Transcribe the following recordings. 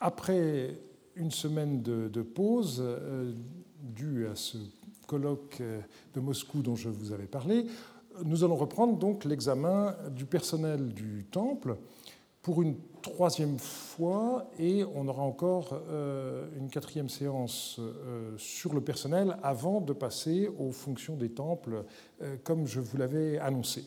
Après une semaine de pause due à ce colloque de Moscou dont je vous avais parlé, nous allons reprendre donc l'examen du personnel du temple pour une troisième fois, et on aura encore une quatrième séance sur le personnel avant de passer aux fonctions des temples, comme je vous l'avais annoncé.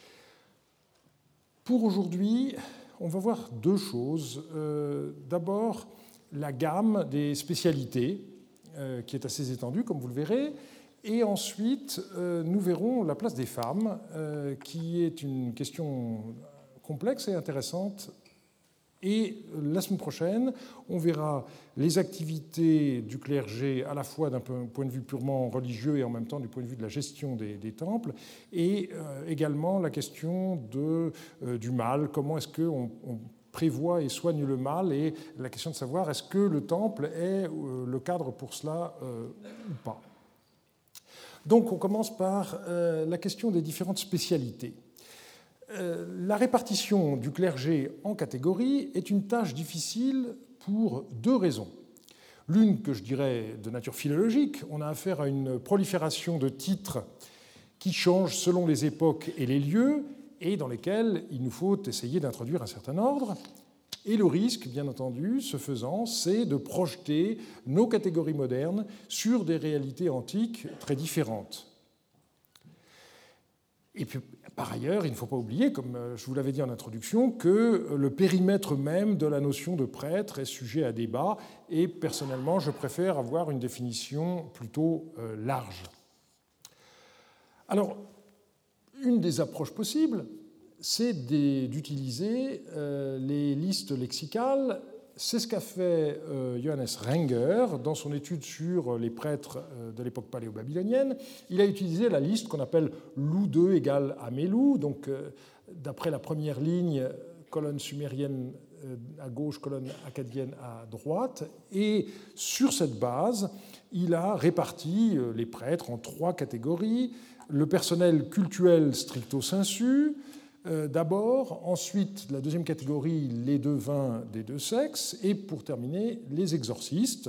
Pour aujourd'hui, on va voir deux choses. D'abord, la gamme des spécialités, qui est assez étendue, comme vous le verrez, et ensuite, nous verrons la place des femmes, qui est une question complexe et intéressante. Et la semaine prochaine, on verra les activités du clergé à la fois d'un point de vue purement religieux et en même temps du point de vue de la gestion des temples, et également la question du mal, comment est-ce qu'on prévoit et soigne le mal, et la question de savoir est-ce que le temple est le cadre pour cela ou pas. Donc on commence par la question des différentes spécialités. La répartition du clergé en catégories est une tâche difficile pour deux raisons. L'une que je dirais de nature philologique, on a affaire à une prolifération de titres qui changent selon les époques et les lieux, et dans lesquels il nous faut essayer d'introduire un certain ordre. Et le risque, bien entendu, ce faisant, c'est de projeter nos catégories modernes sur des réalités antiques très différentes. Et puis, par ailleurs, il ne faut pas oublier, comme je vous l'avais dit en introduction, que le périmètre même de la notion de prêtre est sujet à débat, et personnellement, je préfère avoir une définition plutôt large. Alors, une des approches possibles, c'est d'utiliser les listes lexicales. C'est ce qu'a fait Johannes Renger dans son étude sur les prêtres de l'époque paléo-babylonienne. Il a utilisé la liste qu'on appelle Lou2 égale Amélou, donc d'après la première ligne, colonne sumérienne à gauche, colonne akkadienne à droite, et sur cette base, il a réparti les prêtres en trois catégories: le personnel cultuel stricto sensu, d'abord, ensuite la deuxième catégorie, les devins des deux sexes, et pour terminer, les exorcistes.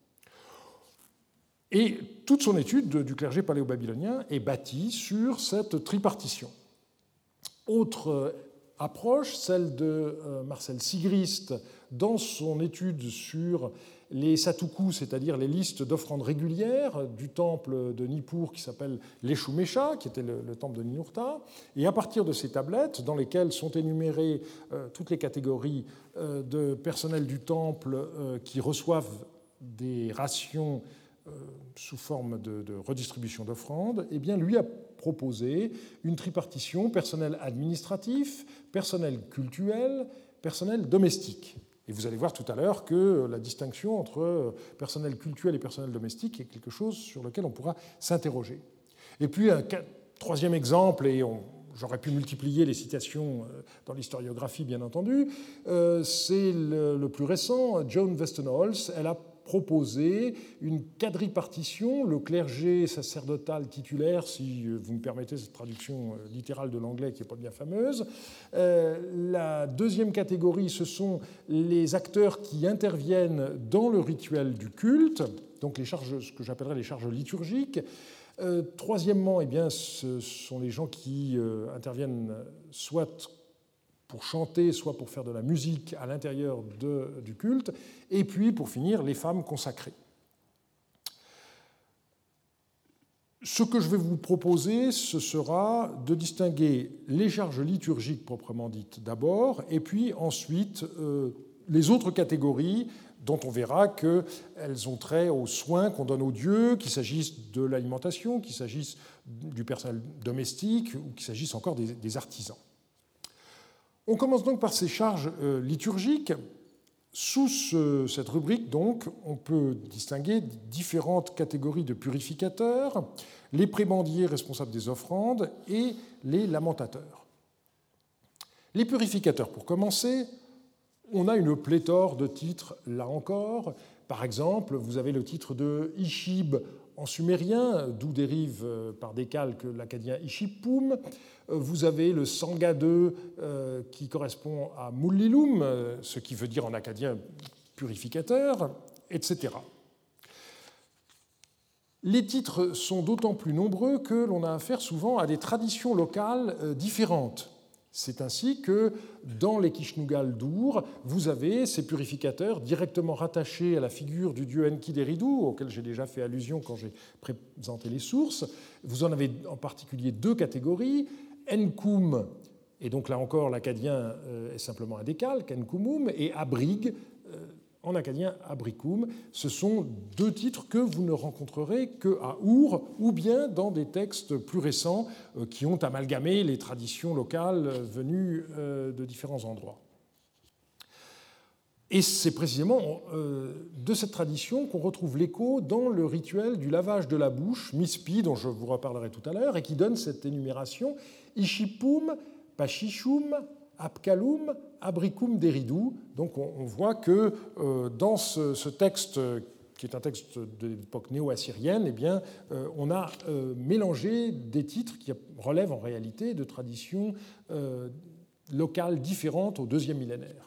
Et toute son étude du clergé paléo-babylonien est bâtie sur cette tripartition. Autre approche, celle de Marcel Sigrist dans son étude sur les satuku, c'est-à-dire les listes d'offrandes régulières du temple de Nippur qui s'appelle l'Eshumesha, qui était le temple de Ninurta. Et à partir de ces tablettes, dans lesquelles sont énumérées toutes les catégories de personnel du temple qui reçoivent des rations sous forme de redistribution d'offrandes, eh bien, lui a proposé une tripartition: personnel administratif, personnel cultuel, personnel domestique. Et vous allez voir tout à l'heure que la distinction entre personnel cultuel et personnel domestique est quelque chose sur lequel on pourra s'interroger. Et puis un troisième exemple, et j'aurais pu multiplier les citations dans l'historiographie bien entendu, c'est le plus récent, Joan Westenholz. Elle a proposé une quadripartition, le clergé sacerdotal titulaire, si vous me permettez cette traduction littérale de l'anglais qui n'est pas bien fameuse. La deuxième catégorie, ce sont les acteurs qui interviennent dans le rituel du culte, donc les charges, ce que j'appellerais les charges liturgiques. Troisièmement, eh bien, ce sont les gens qui interviennent soit pour chanter, soit pour faire de la musique à l'intérieur du culte, et puis, pour finir, les femmes consacrées. Ce que je vais vous proposer, ce sera de distinguer les charges liturgiques proprement dites d'abord, et puis ensuite les autres catégories dont on verra qu'elles ont trait aux soins qu'on donne aux dieux, qu'il s'agisse de l'alimentation, qu'il s'agisse du personnel domestique ou qu'il s'agisse encore des artisans. On commence donc par ces charges liturgiques. Sous cette rubrique, donc, on peut distinguer différentes catégories de purificateurs: les prébendiers responsables des offrandes et les lamentateurs. Les purificateurs, pour commencer, on a une pléthore de titres, là encore. Par exemple, vous avez le titre de Ishib en sumérien, d'où dérive par décalque l'akkadien Ishipum. Vous avez le Sangade qui correspond à Mullilum, ce qui veut dire en akkadien purificateur, etc. Les titres sont d'autant plus nombreux que l'on a affaire souvent à des traditions locales différentes. C'est ainsi que dans les Kishnugal d'Ur, vous avez ces purificateurs directement rattachés à la figure du dieu Enki-Deridu, auquel j'ai déjà fait allusion quand j'ai présenté les sources. Vous en avez en particulier deux catégories, Enkum, et donc là encore l'acadien est simplement un décalque, Enkumum, et Abrig, en acadien Abrikum. Ce sont deux titres que vous ne rencontrerez qu'à Ur ou bien dans des textes plus récents qui ont amalgamé les traditions locales venues de différents endroits. Et c'est précisément de cette tradition qu'on retrouve l'écho dans le rituel du lavage de la bouche, Mispi, dont je vous reparlerai tout à l'heure, et qui donne cette énumération Ishipum, Pashishum, Apkalum, Abrikum Deridu. Donc on voit que dans ce texte, qui est un texte de l'époque néo-assyrienne, eh bien, on a mélangé des titres qui relèvent en réalité de traditions locales différentes au deuxième millénaire.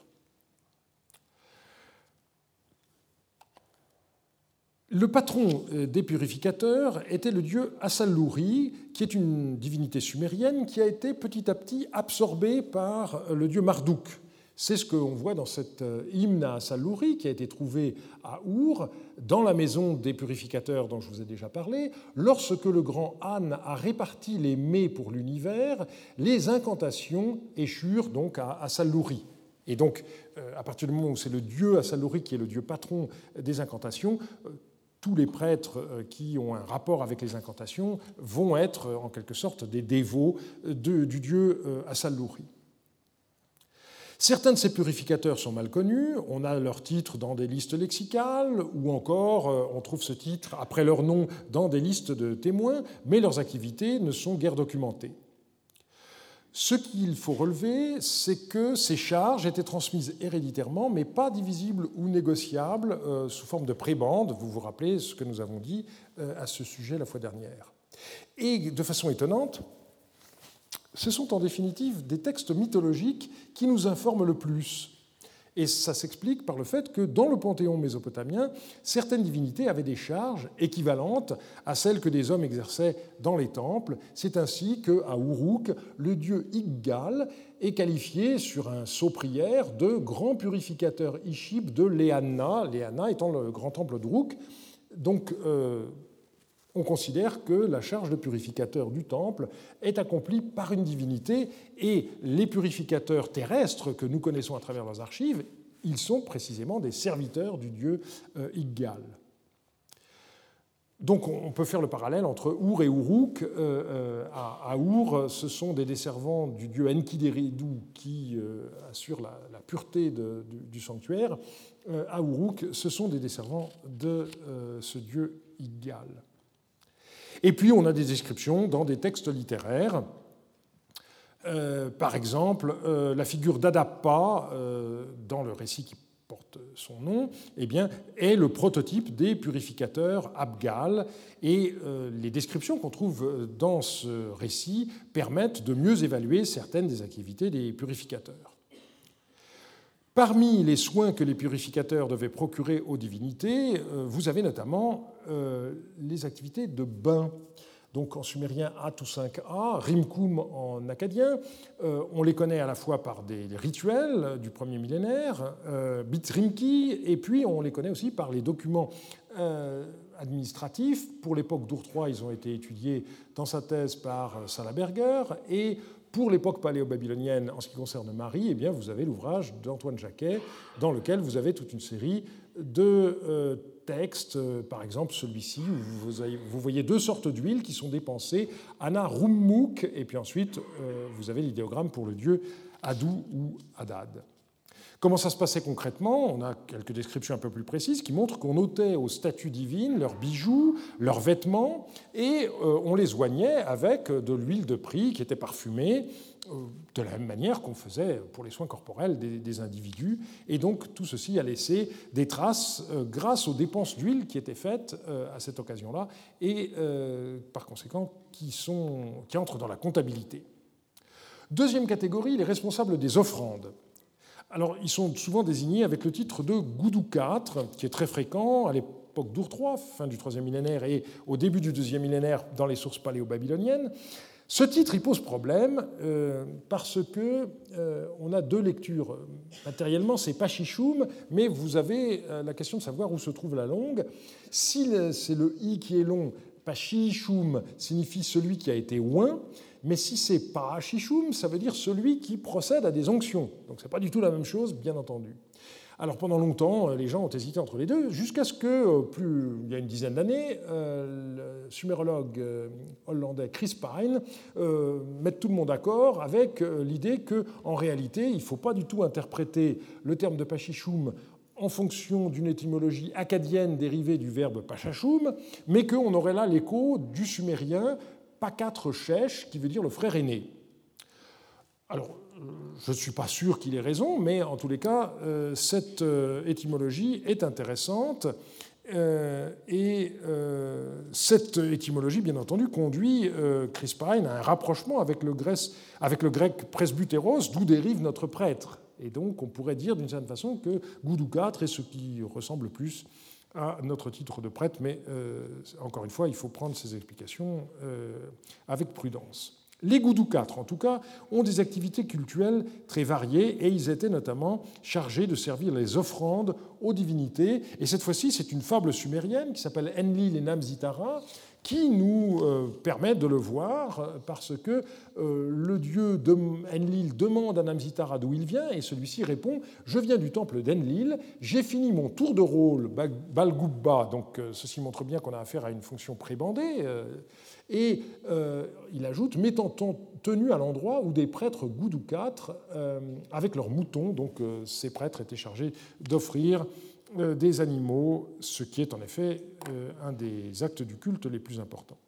Le patron des purificateurs était le dieu Asalluri, qui est une divinité sumérienne qui a été petit à petit absorbée par le dieu Marduk. C'est ce qu'on voit dans cet hymne à Asalluri qui a été trouvé à Ur, dans la maison des purificateurs dont je vous ai déjà parlé. Lorsque le grand Han a réparti les mets pour l'univers, les incantations échurent donc à Asalluri. Et donc, à partir du moment où c'est le dieu Asalluri qui est le dieu patron des incantations, tous les prêtres qui ont un rapport avec les incantations vont être en quelque sorte des dévots du dieu Asalluri. Certains de ces purificateurs sont mal connus, on a leur titre dans des listes lexicales, ou encore on trouve ce titre après leur nom dans des listes de témoins, mais leurs activités ne sont guère documentées. Ce qu'il faut relever, c'est que ces charges étaient transmises héréditairement, mais pas divisibles ou négociables sous forme de prébende. Vous vous rappelez ce que nous avons dit à ce sujet la fois dernière. Et de façon étonnante, ce sont en définitive des textes mythologiques qui nous informent le plus. Et ça s'explique par le fait que dans le panthéon mésopotamien, certaines divinités avaient des charges équivalentes à celles que des hommes exerçaient dans les temples. C'est ainsi qu'à Uruk, le dieu Iggal est qualifié sur un sceau-prière de grand purificateur Ishib de Leanna, Leanna étant le grand temple d'Uruk. Donc, on considère que la charge de purificateur du temple est accomplie par une divinité, et les purificateurs terrestres que nous connaissons à travers leurs archives, ils sont précisément des serviteurs du dieu Iggal. Donc on peut faire le parallèle entre Ur et Uruk. À Ur, ce sont des desservants du dieu Enki-Deridu qui assurent la pureté du sanctuaire. À Uruk, ce sont des desservants de ce dieu Iggal. Et puis, on a des descriptions dans des textes littéraires. Par exemple, la figure d'Adappa, dans le récit qui porte son nom, eh bien, est le prototype des purificateurs Abgal. Et les descriptions qu'on trouve dans ce récit permettent de mieux évaluer certaines des activités des purificateurs. Parmi les soins que les purificateurs devaient procurer aux divinités, vous avez notamment les activités de bain. Donc en sumérien A-5A, Rimkum en acadien, on les connaît à la fois par des rituels du premier millénaire, Bitrimki, et puis on les connaît aussi par les documents administratifs. Pour l'époque d'Ur III, ils ont été étudiés dans sa thèse par Salaberger, et pour l'époque paléo-babylonienne, en ce qui concerne Marie, eh bien, vous avez l'ouvrage d'Antoine Jacquet, dans lequel vous avez toute une série de textes, par exemple celui-ci, où vous voyez deux sortes d'huiles qui sont dépensées, Ana Rummuk, et puis ensuite vous avez l'idéogramme pour le dieu Adou ou Hadad. Comment ça se passait concrètement? On a quelques descriptions un peu plus précises qui montrent qu'on ôtait aux statues divines leurs bijoux, leurs vêtements, et on les oignait avec de l'huile de prix qui était parfumée, de la même manière qu'on faisait pour les soins corporels des individus. Et donc tout ceci a laissé des traces grâce aux dépenses d'huile qui étaient faites à cette occasion-là, et par conséquent qui entrent dans la comptabilité. Deuxième catégorie, les responsables des offrandes. Alors, ils sont souvent désignés avec le titre de Goudou IV, qui est très fréquent à l'époque d'Ur III, fin du IIIe millénaire, et au début du IIe millénaire dans les sources paléo-babyloniennes. Ce titre, il pose problème parce que on a deux lectures. Matériellement, c'est Pachychoum, mais vous avez la question de savoir où se trouve la longue. Si c'est le i qui est long, Pachychoum signifie celui qui a été oint, mais si c'est Pachychoum, ça veut dire celui qui procède à des onctions. Donc c'est pas du tout la même chose, bien entendu. Alors pendant longtemps, les gens ont hésité entre les deux, jusqu'à ce que, il y a une dizaine d'années, le sumérologue hollandais Chris Pine mette tout le monde d'accord avec l'idée qu'en réalité, il ne faut pas du tout interpréter le terme de Pachychoum en fonction d'une étymologie akkadienne dérivée du verbe Pachachum, mais qu'on aurait là l'écho du sumérien Pakat Shesh, qui veut dire le frère aîné. Alors, je ne suis pas sûr qu'il ait raison, mais en tous les cas, cette étymologie est intéressante. Et cette étymologie, bien entendu, conduit Chris Pine à un rapprochement avec le grec presbytéros, d'où dérive notre prêtre. Et donc, on pourrait dire d'une certaine façon que Goudou IV est ce qui ressemble plus à notre titre de prêtre, mais encore une fois, il faut prendre ces explications avec prudence. Les Goudou IV, en tout cas, ont des activités cultuelles très variées et ils étaient notamment chargés de servir les offrandes aux divinités. Et cette fois-ci, c'est une fable sumérienne qui s'appelle Enlil et Namzitara qui nous permet de le voir parce que le dieu Enlil demande à Namzitara d'où il vient et celui-ci répond « Je viens du temple d'Enlil, j'ai fini mon tour de rôle Balgubba », donc ceci montre bien qu'on a affaire à une fonction prébandée, et il ajoute « m'étant tenu à l'endroit où des prêtres Goudou IV avec leurs moutons », donc ces prêtres étaient chargés d'offrir des animaux, ce qui est en effet un des actes du culte les plus importants.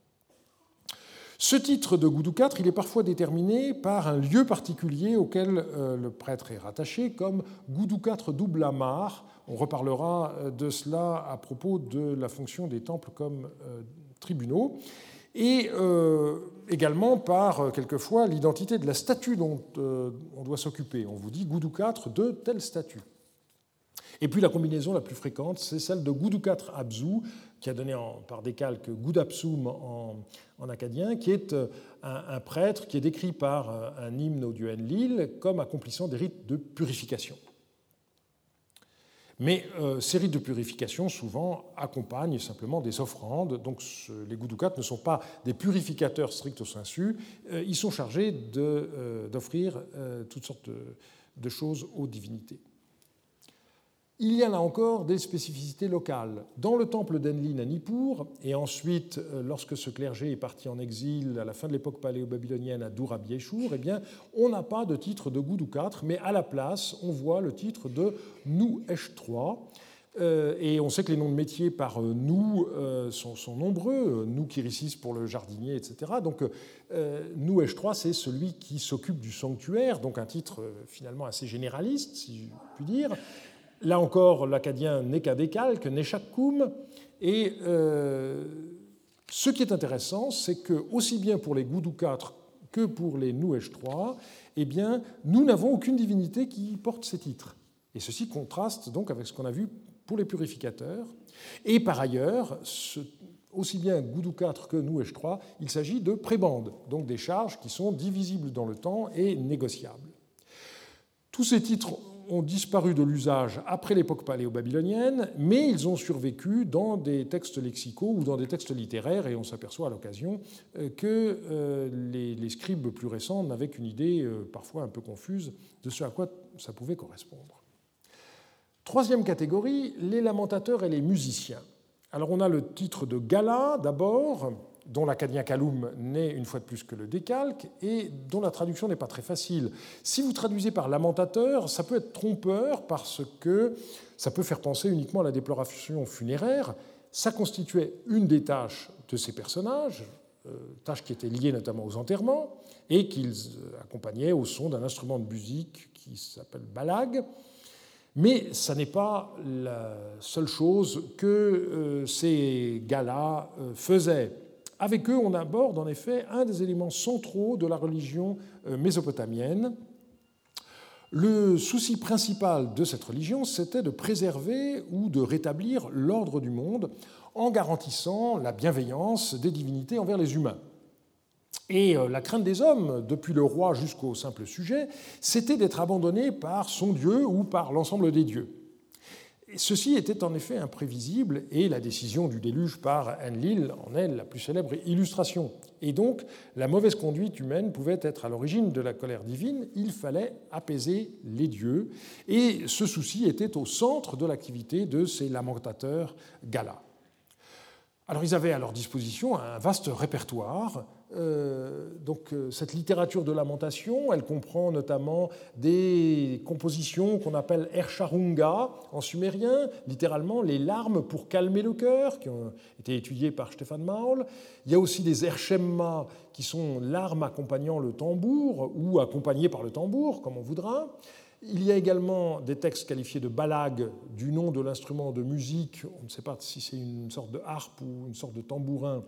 Ce titre de Goudou IV, il est parfois déterminé par un lieu particulier auquel le prêtre est rattaché, comme Goudou IV double Amar. On reparlera de cela à propos de la fonction des temples comme tribunaux. Et également par, quelquefois, l'identité de la statue dont on doit s'occuper. On vous dit Goudou IV de telle statue. Et puis la combinaison la plus fréquente, c'est celle de Goudou IV Abzu, qui a donné par décalque Goudapsum en akkadien, qui est un prêtre qui est décrit par un hymne au dieu Enlil comme accomplissant des rites de purification. Mais ces rites de purification, souvent, accompagnent simplement des offrandes. Donc les Goudou IV ne sont pas des purificateurs stricto sensu, ils sont chargés d'offrir toutes sortes de choses aux divinités. Il y a là encore des spécificités locales. Dans le temple d'Enlil à Nippur, et ensuite, lorsque ce clergé est parti en exil à la fin de l'époque paléo-babylonienne à Dura-Bieshur, eh bien, on n'a pas de titre de Goudou IV, mais à la place, on voit le titre de Nou Esh III. Et on sait que les noms de métiers par Nou sont nombreux, Nou Kirisis pour le jardinier, etc. Donc Nou Esh III, c'est celui qui s'occupe du sanctuaire, donc un titre finalement assez généraliste, si je puis dire. Là encore, l'akkadien n'est qu'un décalque, Neshakkum. Et ce qui est intéressant, c'est que aussi bien pour les Goudou IV que pour les Nou Esh III, eh bien, nous n'avons aucune divinité qui porte ces titres. Et ceci contraste donc avec ce qu'on a vu pour les purificateurs. Et par ailleurs, aussi bien Goudou IV que Nou Esh III, il s'agit de prébandes, donc des charges qui sont divisibles dans le temps et négociables. Tous ces titres ont disparu de l'usage après l'époque paléo-babylonienne, mais ils ont survécu dans des textes lexicaux ou dans des textes littéraires, et on s'aperçoit à l'occasion que les scribes plus récents n'avaient qu'une idée parfois un peu confuse de ce à quoi ça pouvait correspondre. Troisième catégorie, les lamentateurs et les musiciens. Alors on a le titre de Gala d'abord, dont l'akkadien Kaloum n'est une fois de plus que le décalque, et dont la traduction n'est pas très facile. Si vous traduisez par lamentateur, ça peut être trompeur parce que ça peut faire penser uniquement à la déploration funéraire. Ça constituait une des tâches de ces personnages, tâches qui étaient liées notamment aux enterrements, et qu'ils accompagnaient au son d'un instrument de musique qui s'appelle balag. Mais ça n'est pas la seule chose que ces gars-là faisaient. Avec eux, on aborde en effet un des éléments centraux de la religion mésopotamienne. Le souci principal de cette religion, c'était de préserver ou de rétablir l'ordre du monde en garantissant la bienveillance des divinités envers les humains. Et la crainte des hommes, depuis le roi jusqu'au simple sujet, c'était d'être abandonné par son Dieu ou par l'ensemble des dieux. Et ceci était en effet imprévisible, et la décision du déluge par Enlil en est la plus célèbre illustration. Et donc, la mauvaise conduite humaine pouvait être à l'origine de la colère divine, il fallait apaiser les dieux, et ce souci était au centre de l'activité de ces lamentateurs galas. Alors ils avaient à leur disposition un vaste répertoire. Cette littérature de lamentation, elle comprend notamment des compositions qu'on appelle Ercharunga en sumérien, littéralement les larmes pour calmer le cœur, qui ont été étudiées par Stefan Maul. Il y a aussi des Erchemma qui sont larmes accompagnant le tambour ou accompagnées par le tambour, comme on voudra. Il y a également des textes qualifiés de balag du nom de l'instrument de musique, on ne sait pas si c'est une sorte de harpe ou une sorte de tambourin,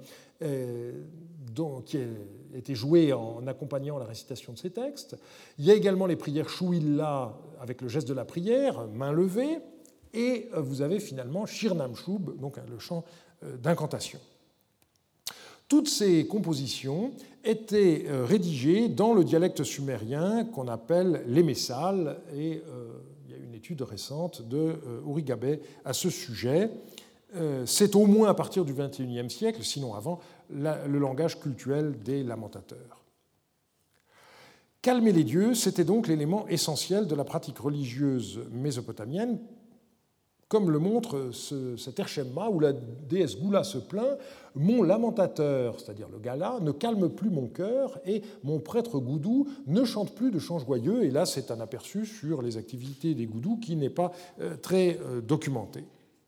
qui a été joué en accompagnant la récitation de ces textes. Il y a également les prières Shuilla avec le geste de la prière, main levée, et vous avez finalement Shirnam Shub, donc le chant d'incantation. Toutes ces compositions étaient rédigées dans le dialecte sumérien qu'on appelle l'émessal, et il y a une étude récente de Urigabe à ce sujet. C'est au moins à partir du XXIe siècle, sinon avant, le langage cultuel des lamentateurs. Calmer les dieux, c'était donc l'élément essentiel de la pratique religieuse mésopotamienne, comme le montre cet Erchemma où la déesse Gula se plaint, « Mon lamentateur, c'est-à-dire le gala, ne calme plus mon cœur et mon prêtre goudou ne chante plus de chants joyeux. » Et là, c'est un aperçu sur les activités des goudous qui n'est pas très documenté.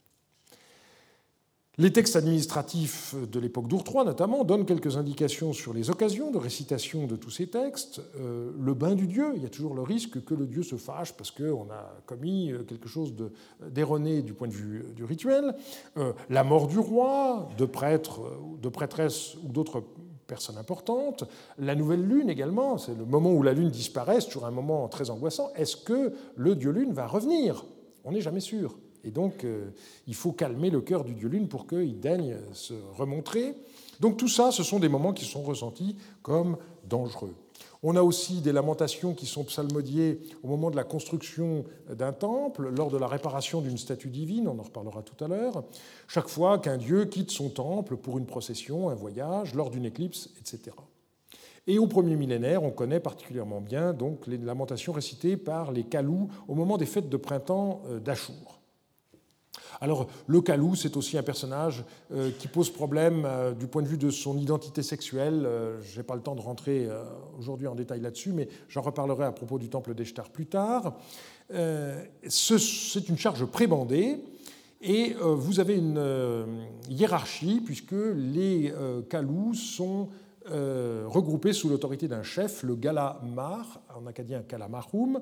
Les textes administratifs de l'époque d'Ur-III, notamment, donnent quelques indications sur les occasions de récitation de tous ces textes. Le bain du dieu, il y a toujours le risque que le dieu se fâche parce qu'on a commis quelque chose d'erroné du point de vue du rituel. La mort du roi, de prêtres, de prêtresses ou d'autres personnes importantes. La nouvelle lune également, c'est le moment où la lune disparaît, c'est toujours un moment très angoissant. Est-ce que le dieu lune va revenir ? On n'est jamais sûr. Et donc, il faut calmer le cœur du dieu lune pour qu'il daigne se remontrer. Donc tout ça, ce sont des moments qui sont ressentis comme dangereux. On a aussi des lamentations qui sont psalmodiées au moment de la construction d'un temple, lors de la réparation d'une statue divine, on en reparlera tout à l'heure, chaque fois qu'un dieu quitte son temple pour une procession, un voyage, lors d'une éclipse, etc. Et au premier millénaire, on connaît particulièrement bien donc, les lamentations récitées par les Kalous au moment des fêtes de printemps d'Achour. Alors, le Kalou, c'est aussi un personnage qui pose problème du point de vue de son identité sexuelle. Je n'ai pas le temps de rentrer aujourd'hui en détail là-dessus, mais j'en reparlerai à propos du temple d'Eshtar plus tard. C'est une charge prébandée, et vous avez une hiérarchie, puisque les Kalous sont regroupés sous l'autorité d'un chef, le Galamar, en acadien Kalamarum.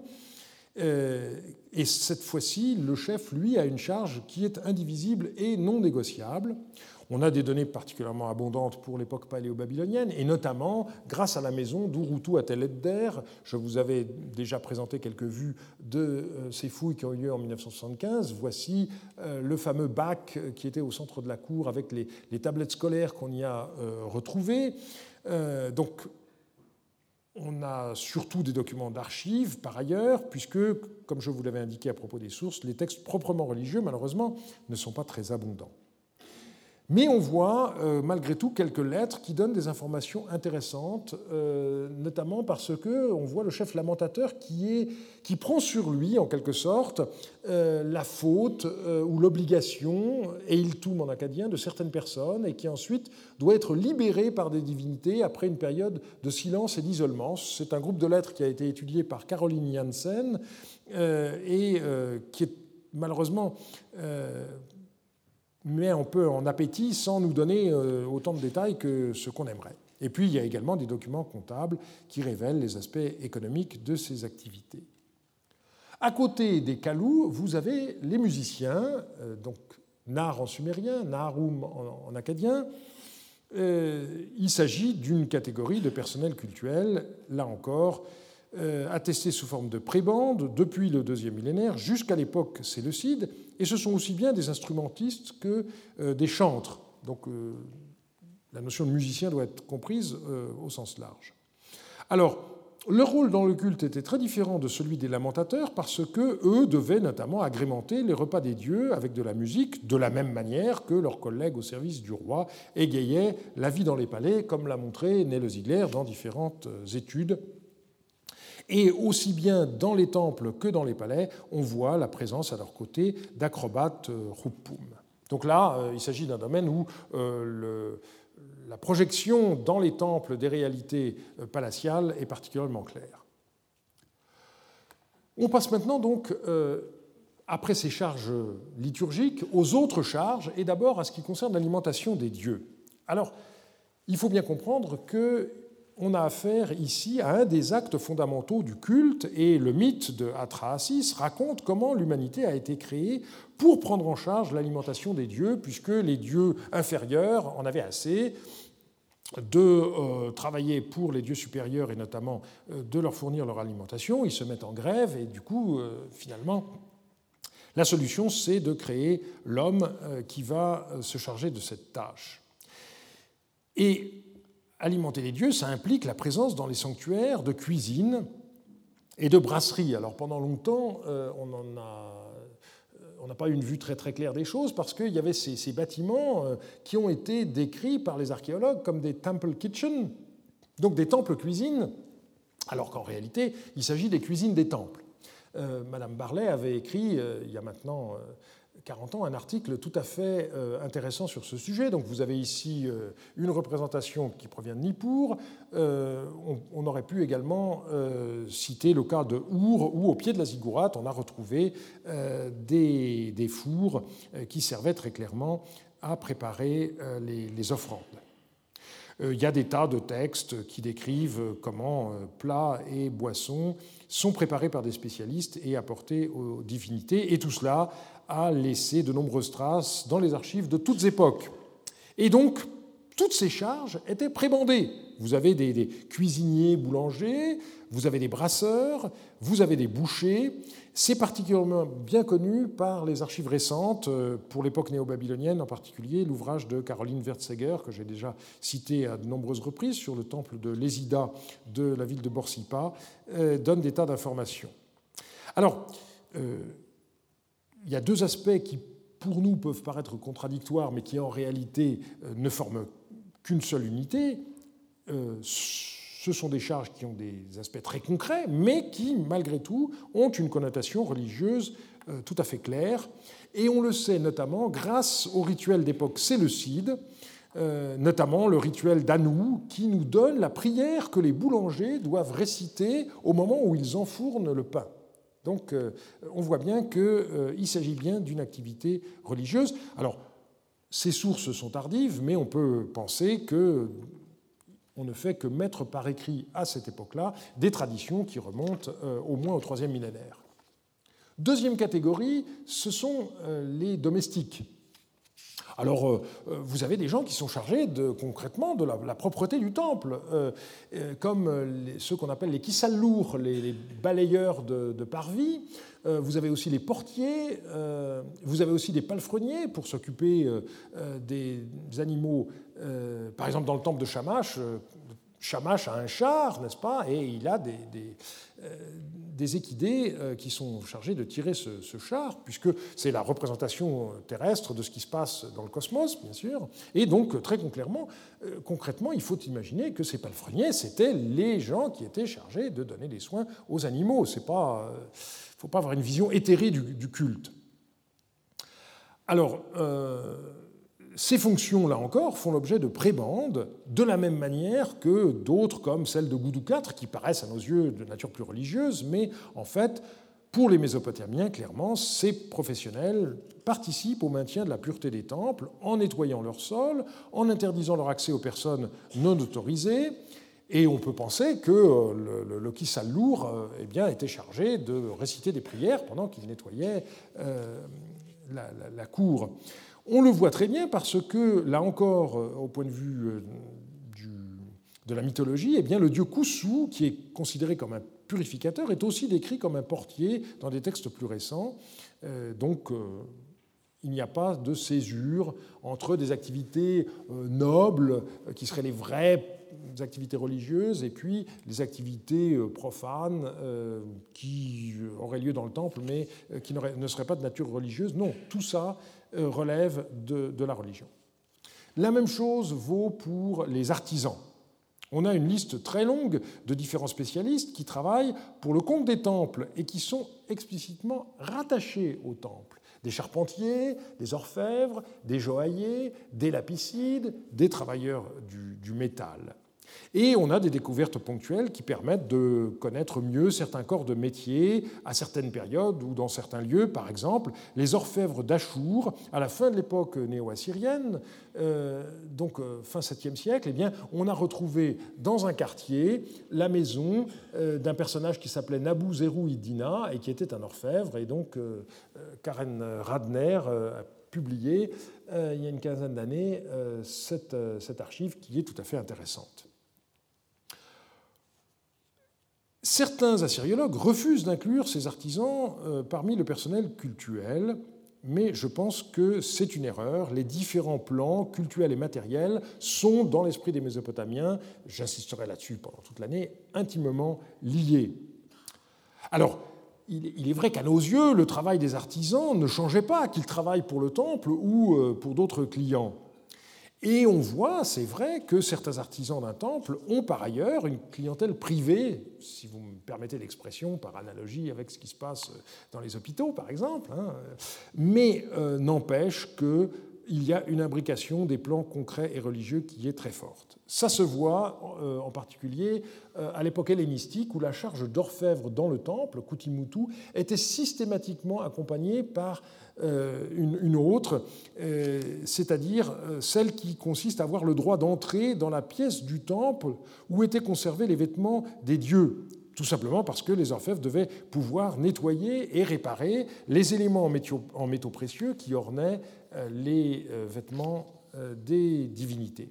Et cette fois-ci, le chef, lui, a une charge qui est indivisible et non négociable. On a des données particulièrement abondantes pour l'époque paléo-babylonienne, et notamment grâce à la maison d'Urutu à Tel Edder. Je vous avais déjà présenté quelques vues de ces fouilles qui ont eu lieu en 1975. Voici le fameux bac qui était au centre de la cour avec les tablettes scolaires qu'on y a retrouvées. Donc, on a surtout des documents d'archives, par ailleurs, puisque, comme je vous l'avais indiqué à propos des sources, les textes proprement religieux, malheureusement, ne sont pas très abondants. Mais on voit, malgré tout, quelques lettres qui donnent des informations intéressantes, notamment parce qu'on voit le chef lamentateur qui prend sur lui, en quelque sorte, la faute ou l'obligation, eiltum en acadien, de certaines personnes, et qui ensuite doit être libéré par des divinités après une période de silence et d'isolement. C'est un groupe de lettres qui a été étudié par Caroline Janssen et qui est malheureusement met un peu en appétit sans nous donner autant de détails que ce qu'on aimerait. Et puis, il y a également des documents comptables qui révèlent les aspects économiques de ces activités. À côté des Kalous, vous avez les musiciens, donc Nar en sumérien, Narum en acadien. Il s'agit d'une catégorie de personnel cultuel, là encore, attestées sous forme de prébendes depuis le deuxième millénaire jusqu'à l'époque séleucide, et ce sont aussi bien des instrumentistes que des chantres. Donc la notion de musicien doit être comprise au sens large. Alors, leur rôle dans le culte était très différent de celui des lamentateurs parce qu'eux devaient notamment agrémenter les repas des dieux avec de la musique, de la même manière que leurs collègues au service du roi égayaient la vie dans les palais, comme l'a montré Nele Ziegler dans différentes études. Et aussi bien dans les temples que dans les palais, on voit la présence à leur côté d'acrobates ruppum. Donc là, il s'agit d'un domaine où la projection dans les temples des réalités palatiales est particulièrement claire. On passe maintenant donc, après ces charges liturgiques, aux autres charges, et d'abord à ce qui concerne l'alimentation des dieux. Alors, il faut bien comprendre qu'on a affaire ici à un des actes fondamentaux du culte, et le mythe de Atrahasis raconte comment l'humanité a été créée pour prendre en charge l'alimentation des dieux, puisque les dieux inférieurs en avaient assez de travailler pour les dieux supérieurs et notamment de leur fournir leur alimentation. Ils se mettent en grève et du coup, finalement, la solution, c'est de créer l'homme qui va se charger de cette tâche. Et alimenter les dieux, ça implique la présence dans les sanctuaires de cuisine et de brasserie. Alors pendant longtemps, on n'a pas eu une vue très très claire des choses parce qu'il y avait ces bâtiments qui ont été décrits par les archéologues comme des temple kitchen, donc des temples cuisines, alors qu'en réalité, il s'agit des cuisines des temples. Madame Barlet avait écrit, il y a maintenant 40 ans, un article tout à fait intéressant sur ce sujet. Donc vous avez ici une représentation qui provient de Nippur. On aurait pu également citer le cas de Our, où au pied de la ziggourate, on a retrouvé des fours qui servaient très clairement à préparer les offrandes. Il y a des tas de textes qui décrivent comment plats et boissons sont préparés par des spécialistes et apportés aux divinités, et tout cela a laissé de nombreuses traces dans les archives de toutes époques. Et donc, toutes ces charges étaient prébandées. Vous avez des cuisiniers boulangers, vous avez des brasseurs, vous avez des bouchers. C'est particulièrement bien connu par les archives récentes, pour l'époque néo-babylonienne en particulier, l'ouvrage de Caroline Wertseger, que j'ai déjà cité à de nombreuses reprises, sur le temple de l'Hésida de la ville de Borsippa, donne des tas d'informations. Alors, il y a deux aspects qui, pour nous, peuvent paraître contradictoires, mais qui, en réalité, ne forment qu'une seule unité. Ce sont des charges qui ont des aspects très concrets, mais qui, malgré tout, ont une connotation religieuse tout à fait claire. Et on le sait notamment grâce au rituel d'époque séleucide, notamment le rituel d'Anu, qui nous donne la prière que les boulangers doivent réciter au moment où ils enfournent le pain. Donc on voit bien qu'il s'agit bien d'une activité religieuse. Alors, ces sources sont tardives, mais on peut penser qu'on ne fait que mettre par écrit à cette époque-là des traditions qui remontent au moins au IIIe millénaire. Deuxième catégorie, ce sont les domestiques. Alors, vous avez des gens qui sont chargés concrètement de la propreté du temple, comme ceux qu'on appelle les kissallours, les balayeurs de parvis. Vous avez aussi les portiers, vous avez aussi des palefreniers pour s'occuper des animaux. Par exemple, dans le temple de Shamash, Shamash a un char, n'est-ce pas, et il a des équidés qui sont chargés de tirer ce char, puisque c'est la représentation terrestre de ce qui se passe dans le cosmos, bien sûr. Et donc, très concrètement, il faut imaginer que ces palefreniers, c'était les gens qui étaient chargés de donner des soins aux animaux. Il ne faut pas avoir une vision éthérée du culte. Alors, ces fonctions, là encore, font l'objet de prébendes, de la même manière que d'autres, comme celle de Goudou IV, qui paraissent à nos yeux de nature plus religieuse, mais en fait, pour les Mésopotamiens, clairement, ces professionnels participent au maintien de la pureté des temples en nettoyant leur sol, en interdisant leur accès aux personnes non autorisées, et on peut penser que le kissallour était chargé de réciter des prières pendant qu'il nettoyait la cour. On le voit très bien parce que, là encore, au point de vue de la mythologie, le dieu Kousou, qui est considéré comme un purificateur est aussi décrit comme un portier dans des textes plus récents. Donc, il n'y a pas de césure entre des activités nobles, qui seraient les vraies activités religieuses, et puis les activités profanes qui auraient lieu dans le temple, mais qui ne seraient pas de nature religieuse. Non, tout ça relève de la religion. La même chose vaut pour les artisans. On a une liste très longue de différents spécialistes qui travaillent pour le compte des temples et qui sont explicitement rattachés au temple. Des charpentiers, des orfèvres, des joailliers, des lapicides, des travailleurs du métal. Et on a des découvertes ponctuelles qui permettent de connaître mieux certains corps de métier à certaines périodes ou dans certains lieux. Par exemple, les orfèvres d'Achour, à la fin de l'époque néo-assyrienne, donc fin 7e siècle, eh bien, on a retrouvé dans un quartier la maison d'un personnage qui s'appelait Nabou Zerou Iddina et qui était un orfèvre. Et donc, Karen Radner a publié, il y a une quinzaine d'années, cette archive qui est tout à fait intéressante. Certains assyriologues refusent d'inclure ces artisans parmi le personnel cultuel, mais je pense que c'est une erreur. Les différents plans cultuels et matériels sont, dans l'esprit des Mésopotamiens, j'insisterai là-dessus pendant toute l'année, intimement liés. Alors, il est vrai qu'à nos yeux, le travail des artisans ne changeait pas, qu'ils travaillent pour le temple ou pour d'autres clients. Et on voit, c'est vrai, que certains artisans d'un temple ont par ailleurs une clientèle privée, si vous me permettez l'expression, par analogie avec ce qui se passe dans les hôpitaux, par exemple, mais n'empêche qu'il y a une imbrication des plans concrets et religieux qui est très forte. Ça se voit en particulier à l'époque hellénistique où la charge d'orfèvre dans le temple, Kutimutu, était systématiquement accompagnée par une autre, c'est-à-dire celle qui consiste à avoir le droit d'entrer dans la pièce du temple où étaient conservés les vêtements des dieux, tout simplement parce que les orfèvres devaient pouvoir nettoyer et réparer les éléments en métaux précieux qui ornaient les vêtements des divinités.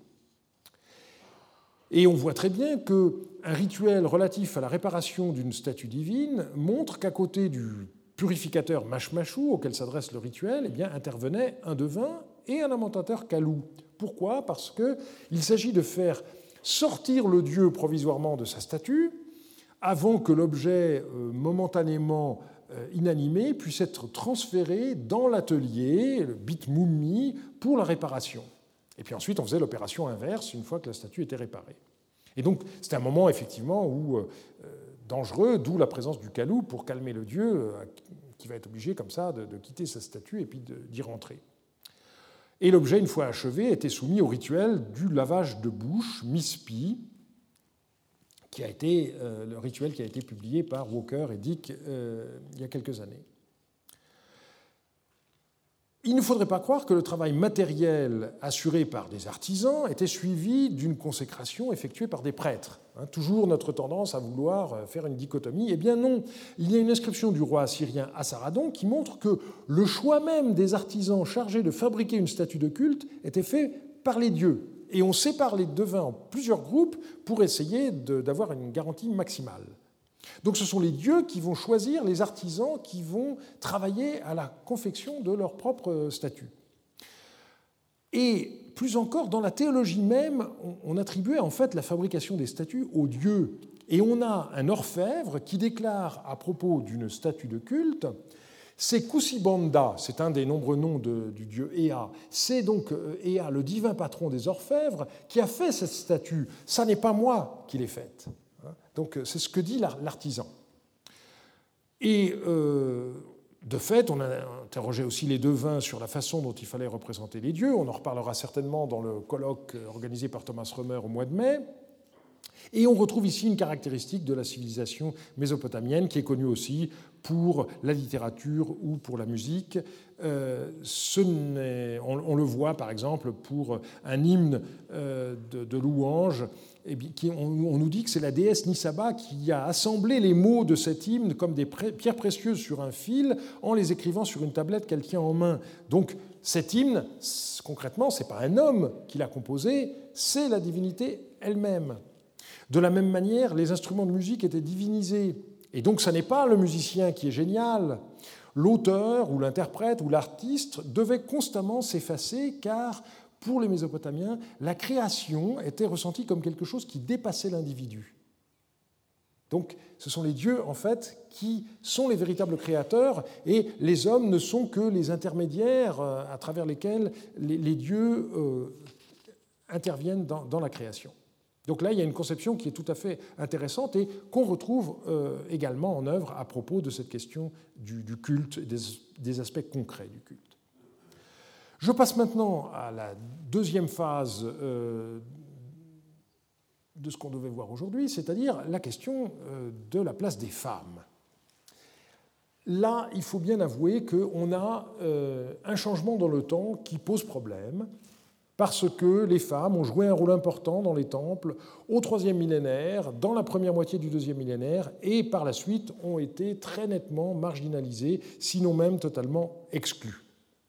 Et on voit très bien qu'un rituel relatif à la réparation d'une statue divine montre qu'à côté du purificateur Mashmashu, auquel s'adresse le rituel, eh bien, intervenait un devin et un lamentateur Kalou. Pourquoi ? Parce qu'il s'agit de faire sortir le dieu provisoirement de sa statue avant que l'objet momentanément inanimé puisse être transféré dans l'atelier, le bitmummi, pour la réparation. Et puis ensuite, on faisait l'opération inverse une fois que la statue était réparée. Et donc, c'était un moment, effectivement, où dangereux, d'où la présence du Kalou pour calmer le dieu qui va être obligé, comme ça, de quitter sa statue et puis d'y rentrer. Et l'objet, une fois achevé, était soumis au rituel du lavage de bouche, Mispi, qui a été le rituel qui a été publié par Walker et Dick il y a quelques années. Il ne faudrait pas croire que le travail matériel assuré par des artisans était suivi d'une consécration effectuée par des prêtres. Toujours notre tendance à vouloir faire une dichotomie. Eh bien non, il y a une inscription du roi assyrien Assaradon qui montre que le choix même des artisans chargés de fabriquer une statue de culte était fait par les dieux. Et on sépare les devins en plusieurs groupes pour essayer d'avoir une garantie maximale. Donc ce sont les dieux qui vont choisir les artisans qui vont travailler à la confection de leur propre statue. Et plus encore, dans la théologie même, on attribuait en fait la fabrication des statues aux dieux. Et on a un orfèvre qui déclare à propos d'une statue de culte, c'est Kusibanda, c'est un des nombreux noms du dieu Ea. C'est donc Ea, le divin patron des orfèvres, qui a fait cette statue. Ça n'est pas moi qui l'ai faite. Donc c'est ce que dit l'artisan. Et de fait, on a interrogé aussi les devins sur la façon dont il fallait représenter les dieux. On en reparlera certainement dans le colloque organisé par Thomas Römer au mois de mai. Et on retrouve ici une caractéristique de la civilisation mésopotamienne qui est connue aussi pour la littérature ou pour la musique. On le voit par exemple pour un hymne de louange. On nous dit que c'est la déesse Nisaba qui a assemblé les mots de cet hymne comme des pierres précieuses sur un fil en les écrivant sur une tablette qu'elle tient en main. Donc cet hymne, concrètement, ce n'est pas un homme qui l'a composé, c'est la divinité elle-même. De la même manière, les instruments de musique étaient divinisés. Et donc, ce n'est pas le musicien qui est génial. L'auteur ou l'interprète ou l'artiste devait constamment s'effacer, car pour les Mésopotamiens, la création était ressentie comme quelque chose qui dépassait l'individu. Donc, ce sont les dieux, en fait, qui sont les véritables créateurs, et les hommes ne sont que les intermédiaires à travers lesquels les dieux interviennent dans la création. Donc là, il y a une conception qui est tout à fait intéressante et qu'on retrouve également en œuvre à propos de cette question du culte et des aspects concrets du culte. Je passe maintenant à la deuxième phase de ce qu'on devait voir aujourd'hui, c'est-à-dire la question de la place des femmes. Là, il faut bien avouer qu'on a un changement dans le temps qui pose problème, parce que les femmes ont joué un rôle important dans les temples au IIIe millénaire, dans la première moitié du IIe millénaire, et par la suite ont été très nettement marginalisées, sinon même totalement exclues.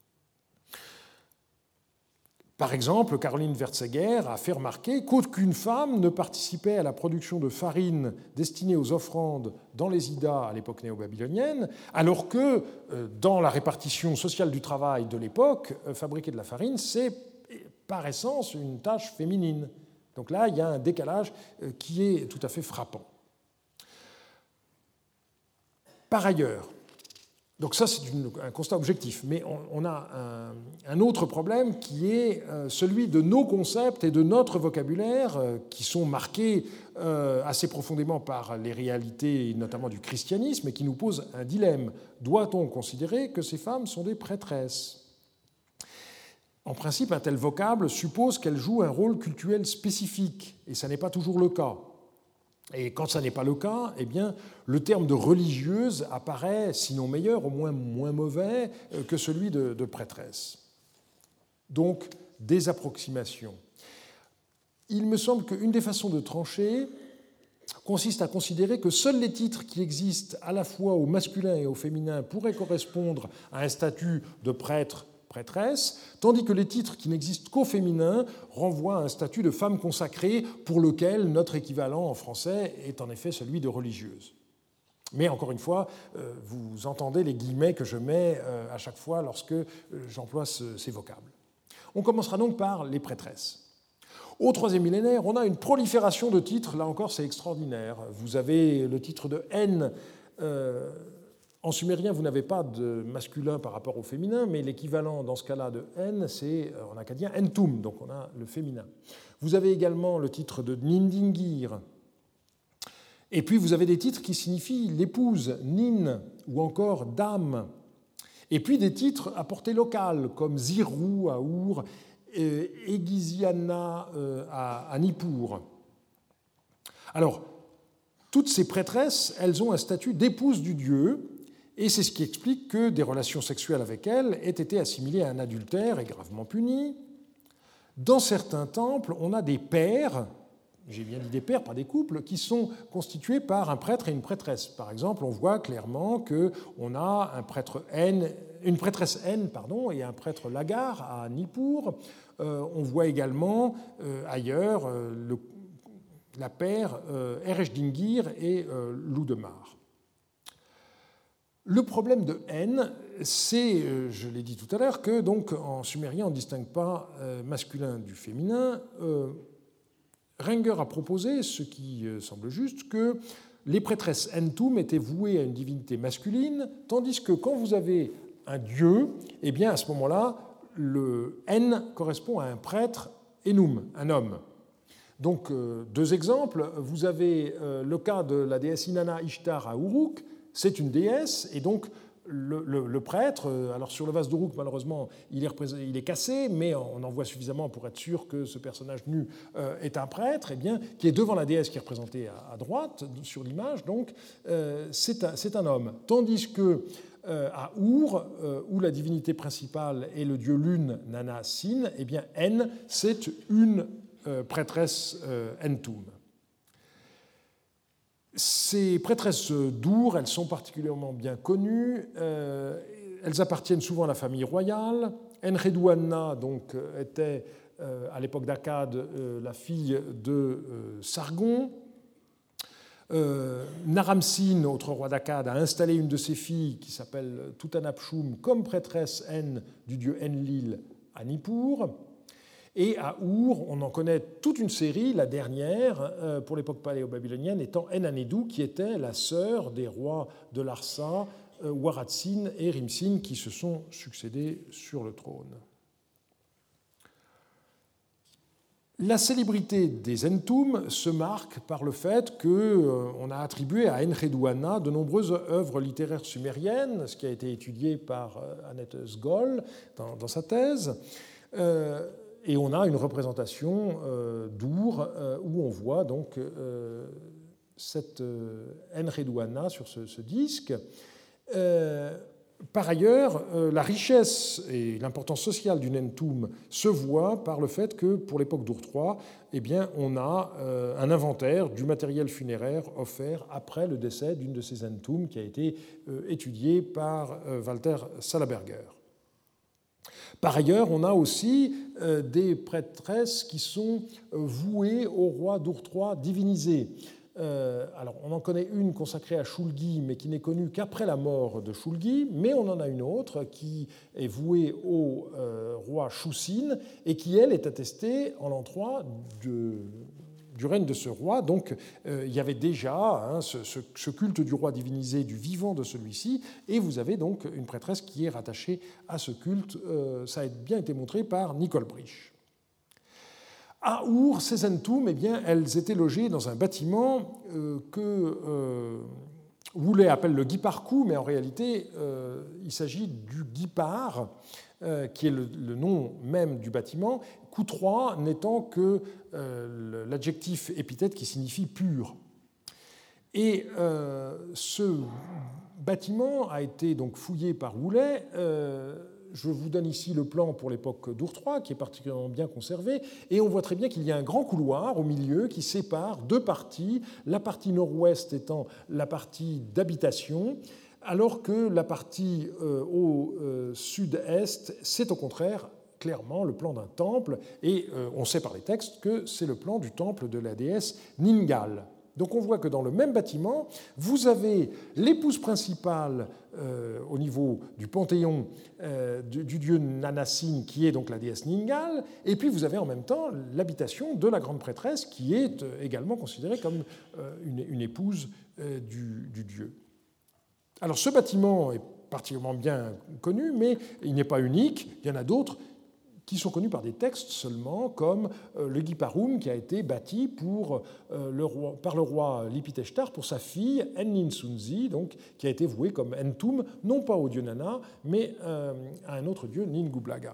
Par exemple, Caroline Wertzeger a fait remarquer qu'aucune femme ne participait à la production de farine destinée aux offrandes dans les Idas à l'époque néo-babylonienne, alors que dans la répartition sociale du travail de l'époque, fabriquer de la farine, c'est par essence une tâche féminine. Donc là, il y a un décalage qui est tout à fait frappant. Par ailleurs, donc ça c'est un constat objectif, mais on a un autre problème qui est celui de nos concepts et de notre vocabulaire qui sont marqués assez profondément par les réalités, notamment du christianisme, et qui nous posent un dilemme. Doit-on considérer que ces femmes sont des prêtresses ? En principe, un tel vocable suppose qu'elles jouent un rôle cultuel spécifique, et ça n'est pas toujours le cas. Et quand ça n'est pas le cas, eh bien, le terme de religieuse apparaît, sinon meilleur, au moins moins mauvais que celui de prêtresse. Donc, des approximations. Il me semble qu'une des façons de trancher consiste à considérer que seuls les titres qui existent à la fois au masculin et au féminin pourraient correspondre à un statut de prêtre, prêtresse, tandis que les titres qui n'existent qu'au féminin renvoient à un statut de femme consacrée pour lequel notre équivalent en français est en effet celui de religieuse. Mais encore une fois, vous entendez les guillemets que je mets à chaque fois lorsque j'emploie ces vocables. On commencera donc par les prêtresses. Au IIIe millénaire, on a une prolifération de titres, là encore c'est extraordinaire. Vous avez le titre de N. En sumérien, vous n'avez pas de masculin par rapport au féminin, mais l'équivalent dans ce cas-là de N, c'est en akkadien Entum, donc on a le féminin. Vous avez également le titre de Nindingir. Et puis vous avez des titres qui signifient l'épouse, Nin, ou encore dame. Et puis des titres à portée locale, comme Zirou à Our, Egiziana à Nippur. Alors, toutes ces prêtresses, elles ont un statut d'épouse du dieu, et c'est ce qui explique que des relations sexuelles avec elles aient été assimilées à un adultère et gravement punies. Dans certains temples, on a des pairs, j'ai bien dit des pairs, pas des couples, qui sont constitués par un prêtre et une prêtresse. Par exemple, on voit clairement qu'on a une prêtresse N et un prêtre Lagar à Nippur. On voit également ailleurs la paire Ereshdingir et Loudemar. Le problème de N, c'est, je l'ai dit tout à l'heure, que donc en sumérien on ne distingue pas masculin du féminin. Renger a proposé, ce qui semble juste, que les prêtresses Entum étaient vouées à une divinité masculine, tandis que quand vous avez un dieu, eh bien à ce moment-là, le N correspond à un prêtre Enum, un homme. Donc deux exemples. Vous avez le cas de la déesse Inanna Ishtar à Uruk. C'est une déesse, et donc le prêtre, alors sur le vase d'Uruk, malheureusement, il est cassé, mais on en voit suffisamment pour être sûr que ce personnage nu est un prêtre, eh bien, qui est devant la déesse qui est représentée à droite sur l'image, donc c'est un homme. Tandis que à Our, où la divinité principale est le dieu lune Nana Sin, eh bien N, c'est une prêtresse Entum. Ces prêtresses d'Our, elles sont particulièrement bien connues. Elles appartiennent souvent à la famille royale. Enredou Anna donc, était, à l'époque d'Akkad, la fille de Sargon. Naram-Sin, autre roi d'Akkad, a installé une de ses filles qui s'appelle Tutanapshum comme prêtresse du dieu Enlil à Nippur. Et à Our, on en connaît toute une série, la dernière, pour l'époque paléo-babylonienne, étant Enanedou, qui était la sœur des rois de Larsa, Waratsin et Rimsin, qui se sont succédés sur le trône. La célébrité des Entum se marque par le fait qu'on a attribué à Enheduanna de nombreuses œuvres littéraires sumériennes, ce qui a été étudié par Annette Sgol dans sa thèse. Et on a une représentation d'Our où on voit donc cette Enheduanna sur ce disque. Par ailleurs, la richesse et l'importance sociale d'une Entum se voit par le fait que, pour l'époque d'Our III, eh bien, on a un inventaire du matériel funéraire offert après le décès d'une de ces Entum qui a été étudié par Walter Salaberger. Par ailleurs, on a aussi des prêtresses qui sont vouées au roi d'Our III divinisé. Alors, on en connaît une consacrée à Shulgi, mais qui n'est connue qu'après la mort de Shulgi, mais on en a une autre qui est vouée au roi Shusin et qui, elle, est attestée en l'an 3 du règne de ce roi. Donc, il y avait déjà ce culte du roi divinisé du vivant de celui-ci, et vous avez donc une prêtresse qui est rattachée à ce culte. Ça a bien été montré par Nicole Brich. À Our, ces Entum, eh bien, elles étaient logées dans un bâtiment que Woolley appelle le Giparku, mais en réalité, il s'agit du Gipar, qui est le nom même du bâtiment, Q3 n'étant que l'adjectif épithète qui signifie pur. Et ce bâtiment a été donc fouillé par Woolley. Je vous donne ici le plan pour l'époque d'Our III, qui est particulièrement bien conservé, et on voit très bien qu'il y a un grand couloir au milieu qui sépare deux parties, la partie nord-ouest étant la partie d'habitation, alors que la partie au sud-est, c'est au contraire clairement le plan d'un temple, et on sait par les textes que c'est le plan du temple de la déesse Ningal. Donc on voit que dans le même bâtiment, vous avez l'épouse principale au niveau du panthéon du dieu Nanasin, qui est donc la déesse Ningal, et puis vous avez en même temps l'habitation de la grande prêtresse, qui est également considérée comme une épouse du dieu. Alors ce bâtiment est particulièrement bien connu, mais il n'est pas unique, il y en a d'autres qui sont connus par des textes seulement, comme le Giparum, qui a été bâti par le roi Lipiteshtar pour sa fille Enninsunzi, donc, qui a été vouée comme Entum, non pas au dieu Nana, mais à un autre dieu, Ningublaga.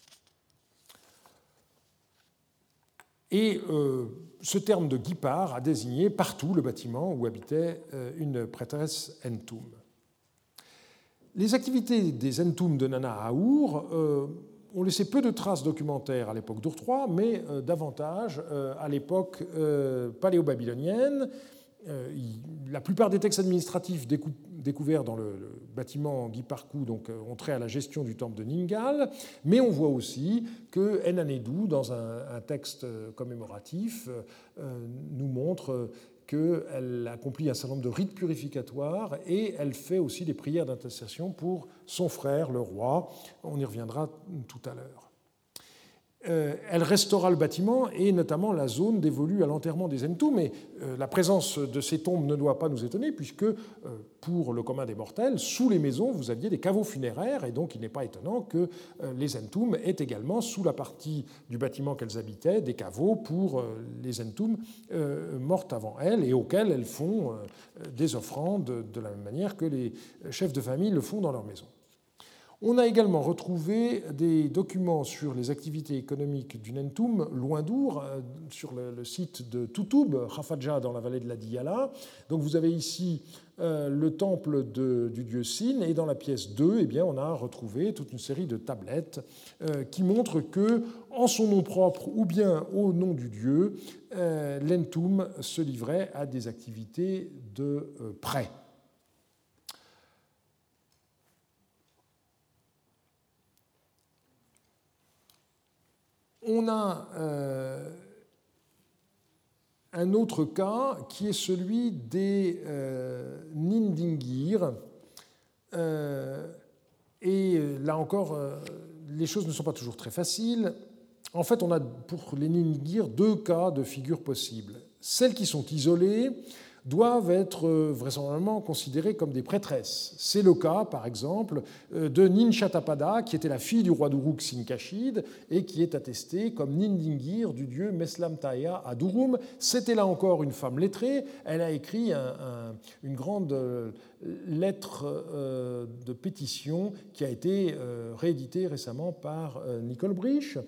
Et ce terme de Gipar a désigné partout le bâtiment où habitait une prêtresse Entum. Les activités des Entum de Nana à Our ont laissé peu de traces documentaires à l'époque d'Our III, mais davantage à l'époque paléo-babylonienne. La plupart des textes administratifs découverts dans le bâtiment Giparku ont trait à la gestion du temple de Ningal, mais on voit aussi que Enanedou, dans un texte commémoratif, nous montre qu'elle accomplit un certain nombre de rites purificatoires et elle fait aussi des prières d'intercession pour son frère, le roi. On y reviendra tout à l'heure. Elle restaura le bâtiment et notamment la zone dévolue à l'enterrement des Entum, mais la présence de ces tombes ne doit pas nous étonner puisque pour le commun des mortels, sous les maisons, vous aviez des caveaux funéraires et donc il n'est pas étonnant que les Entum aient également, sous la partie du bâtiment qu'elles habitaient, des caveaux pour les Entum mortes avant elles et auxquelles elles font des offrandes de la même manière que les chefs de famille le font dans leur maison. On a également retrouvé des documents sur les activités économiques du Nentum, loin d'Our, sur le site de Toutoub, Khafadja, dans la vallée de la Diyala. Donc vous avez ici le temple du dieu Sin, et dans la pièce 2, eh bien, on a retrouvé toute une série de tablettes qui montrent que, en son nom propre ou bien au nom du dieu, l'Entum se livrait à des activités de prêt. On a un autre cas qui est celui des Nindingir. Et là encore, les choses ne sont pas toujours très faciles. En fait, on a pour les Nindingir deux cas de figures possibles. Celles qui sont isolées doivent être vraisemblablement considérées comme des prêtresses. C'est le cas, par exemple, de Ninshatapada, qui était la fille du roi d'Uruk Sinkashid et qui est attestée comme Nindingir du dieu Meslamtaya à Durum. C'était là encore une femme lettrée. Elle a écrit une grande lettre de pétition qui a été rééditée récemment par Nicole Brich.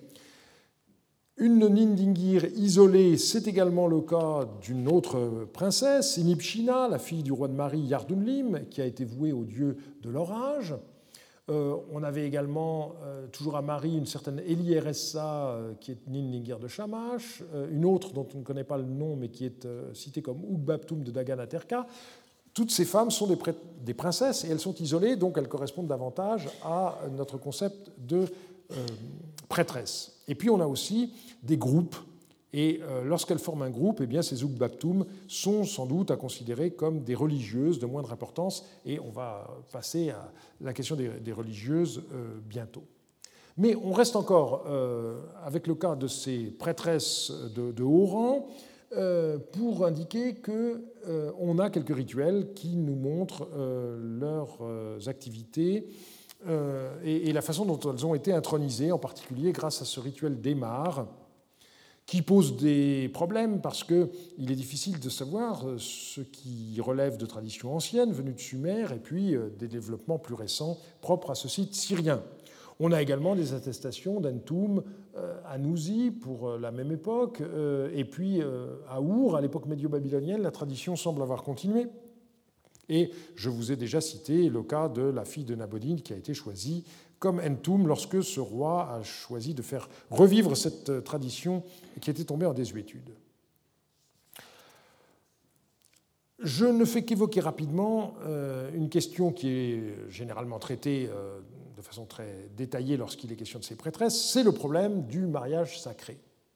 Une Nindingir isolée, c'est également le cas d'une autre princesse, Inibshina, la fille du roi de Mari Yardunlim, qui a été vouée au dieu de l'orage. On avait également, toujours à Mari, une certaine Elieressa, qui est Nindingir de Shamash, une autre dont on ne connaît pas le nom, mais qui est citée comme Ugbaptum de Daganaterka. Toutes ces femmes sont des princesses et elles sont isolées, donc elles correspondent davantage à notre concept de prêtresse. Et puis on a aussi des groupes, et lorsqu'elles forment un groupe, eh bien, ces Ugbaptum sont sans doute à considérer comme des religieuses de moindre importance, et on va passer à la question des religieuses bientôt. Mais on reste encore avec le cas de ces prêtresses de haut rang, pour indiquer qu'on a quelques rituels qui nous montrent leurs activités et la façon dont elles ont été intronisées, en particulier grâce à ce rituel d'Emar, qui pose des problèmes parce qu'il est difficile de savoir ce qui relève de traditions anciennes venues de Sumer et puis des développements plus récents propres à ce site syrien. On a également des attestations d'Entum à Nouzi pour la même époque, et puis à Our, à l'époque médio-babylonienne, la tradition semble avoir continué. Et je vous ai déjà cité le cas de la fille de Nabodine qui a été choisie comme Entum lorsque ce roi a choisi de faire revivre cette tradition qui était tombée en désuétude. Je ne fais qu'évoquer rapidement une question qui est généralement traitée de façon très détaillée lorsqu'il est question de ces prêtresses, c'est le problème du mariage sacré.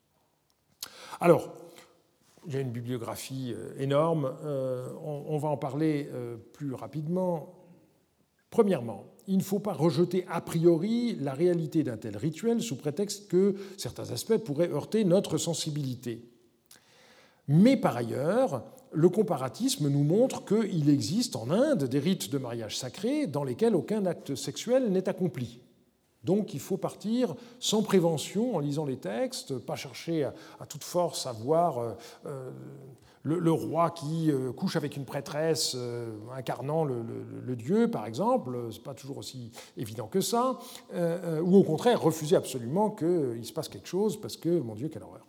Alors, il y a une bibliographie énorme, on va en parler plus rapidement. Premièrement, il ne faut pas rejeter a priori la réalité d'un tel rituel sous prétexte que certains aspects pourraient heurter notre sensibilité. Mais par ailleurs, le comparatisme nous montre qu'il existe en Inde des rites de mariage sacré dans lesquels aucun acte sexuel n'est accompli. Donc il faut partir sans prévention en lisant les textes, pas chercher à toute force à voir le roi qui couche avec une prêtresse incarnant le dieu, par exemple, c'est pas toujours aussi évident que ça, ou au contraire refuser absolument qu'il se passe quelque chose parce que, mon Dieu, quelle horreur.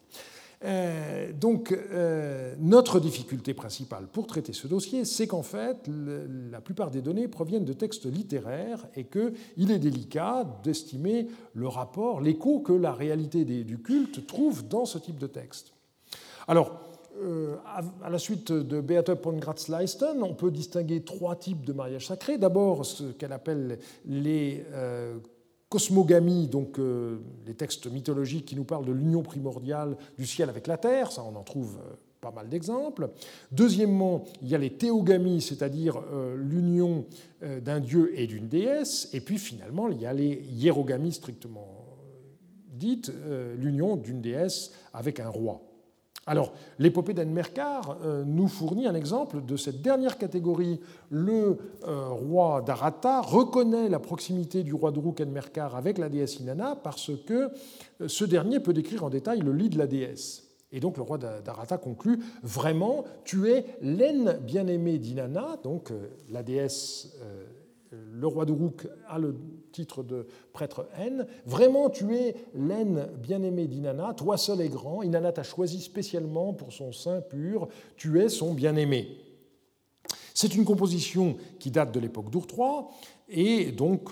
Donc, notre difficulté principale pour traiter ce dossier, c'est qu'en fait, la plupart des données proviennent de textes littéraires et qu'il est délicat d'estimer le rapport, l'écho que la réalité du culte trouve dans ce type de texte. Alors, à la suite de Beate Pongratz-Leisten, on peut distinguer trois types de mariage sacré. D'abord, ce qu'elle appelle les cosmogamies, donc les textes mythologiques qui nous parlent de l'union primordiale du ciel avec la terre, ça on en trouve pas mal d'exemples. Deuxièmement, il y a les théogamies, c'est-à-dire l'union d'un dieu et d'une déesse. Et puis finalement, il y a les hiérogamies strictement dites, l'union d'une déesse avec un roi. Alors, l'épopée d'Enmerkar nous fournit un exemple de cette dernière catégorie. Le roi d'Arata reconnaît la proximité du roi d'Uruk Enmerkar avec la déesse Inanna parce que ce dernier peut décrire en détail le lit de la déesse. Et donc le roi d'Arata conclut « Vraiment, tu es l'aine bien-aimée d'Inanna », donc la déesse, le roi d'Uruk a le titre de prêtre N. Vraiment, tu es l'aine bien-aimée d'Inanna, toi seul est grand, Inanna t'a choisi spécialement pour son sein pur, tu es son bien-aimé. C'est une composition qui date de l'époque d'Ur III, et donc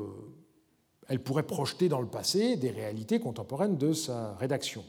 elle pourrait projeter dans le passé des réalités contemporaines de sa rédaction.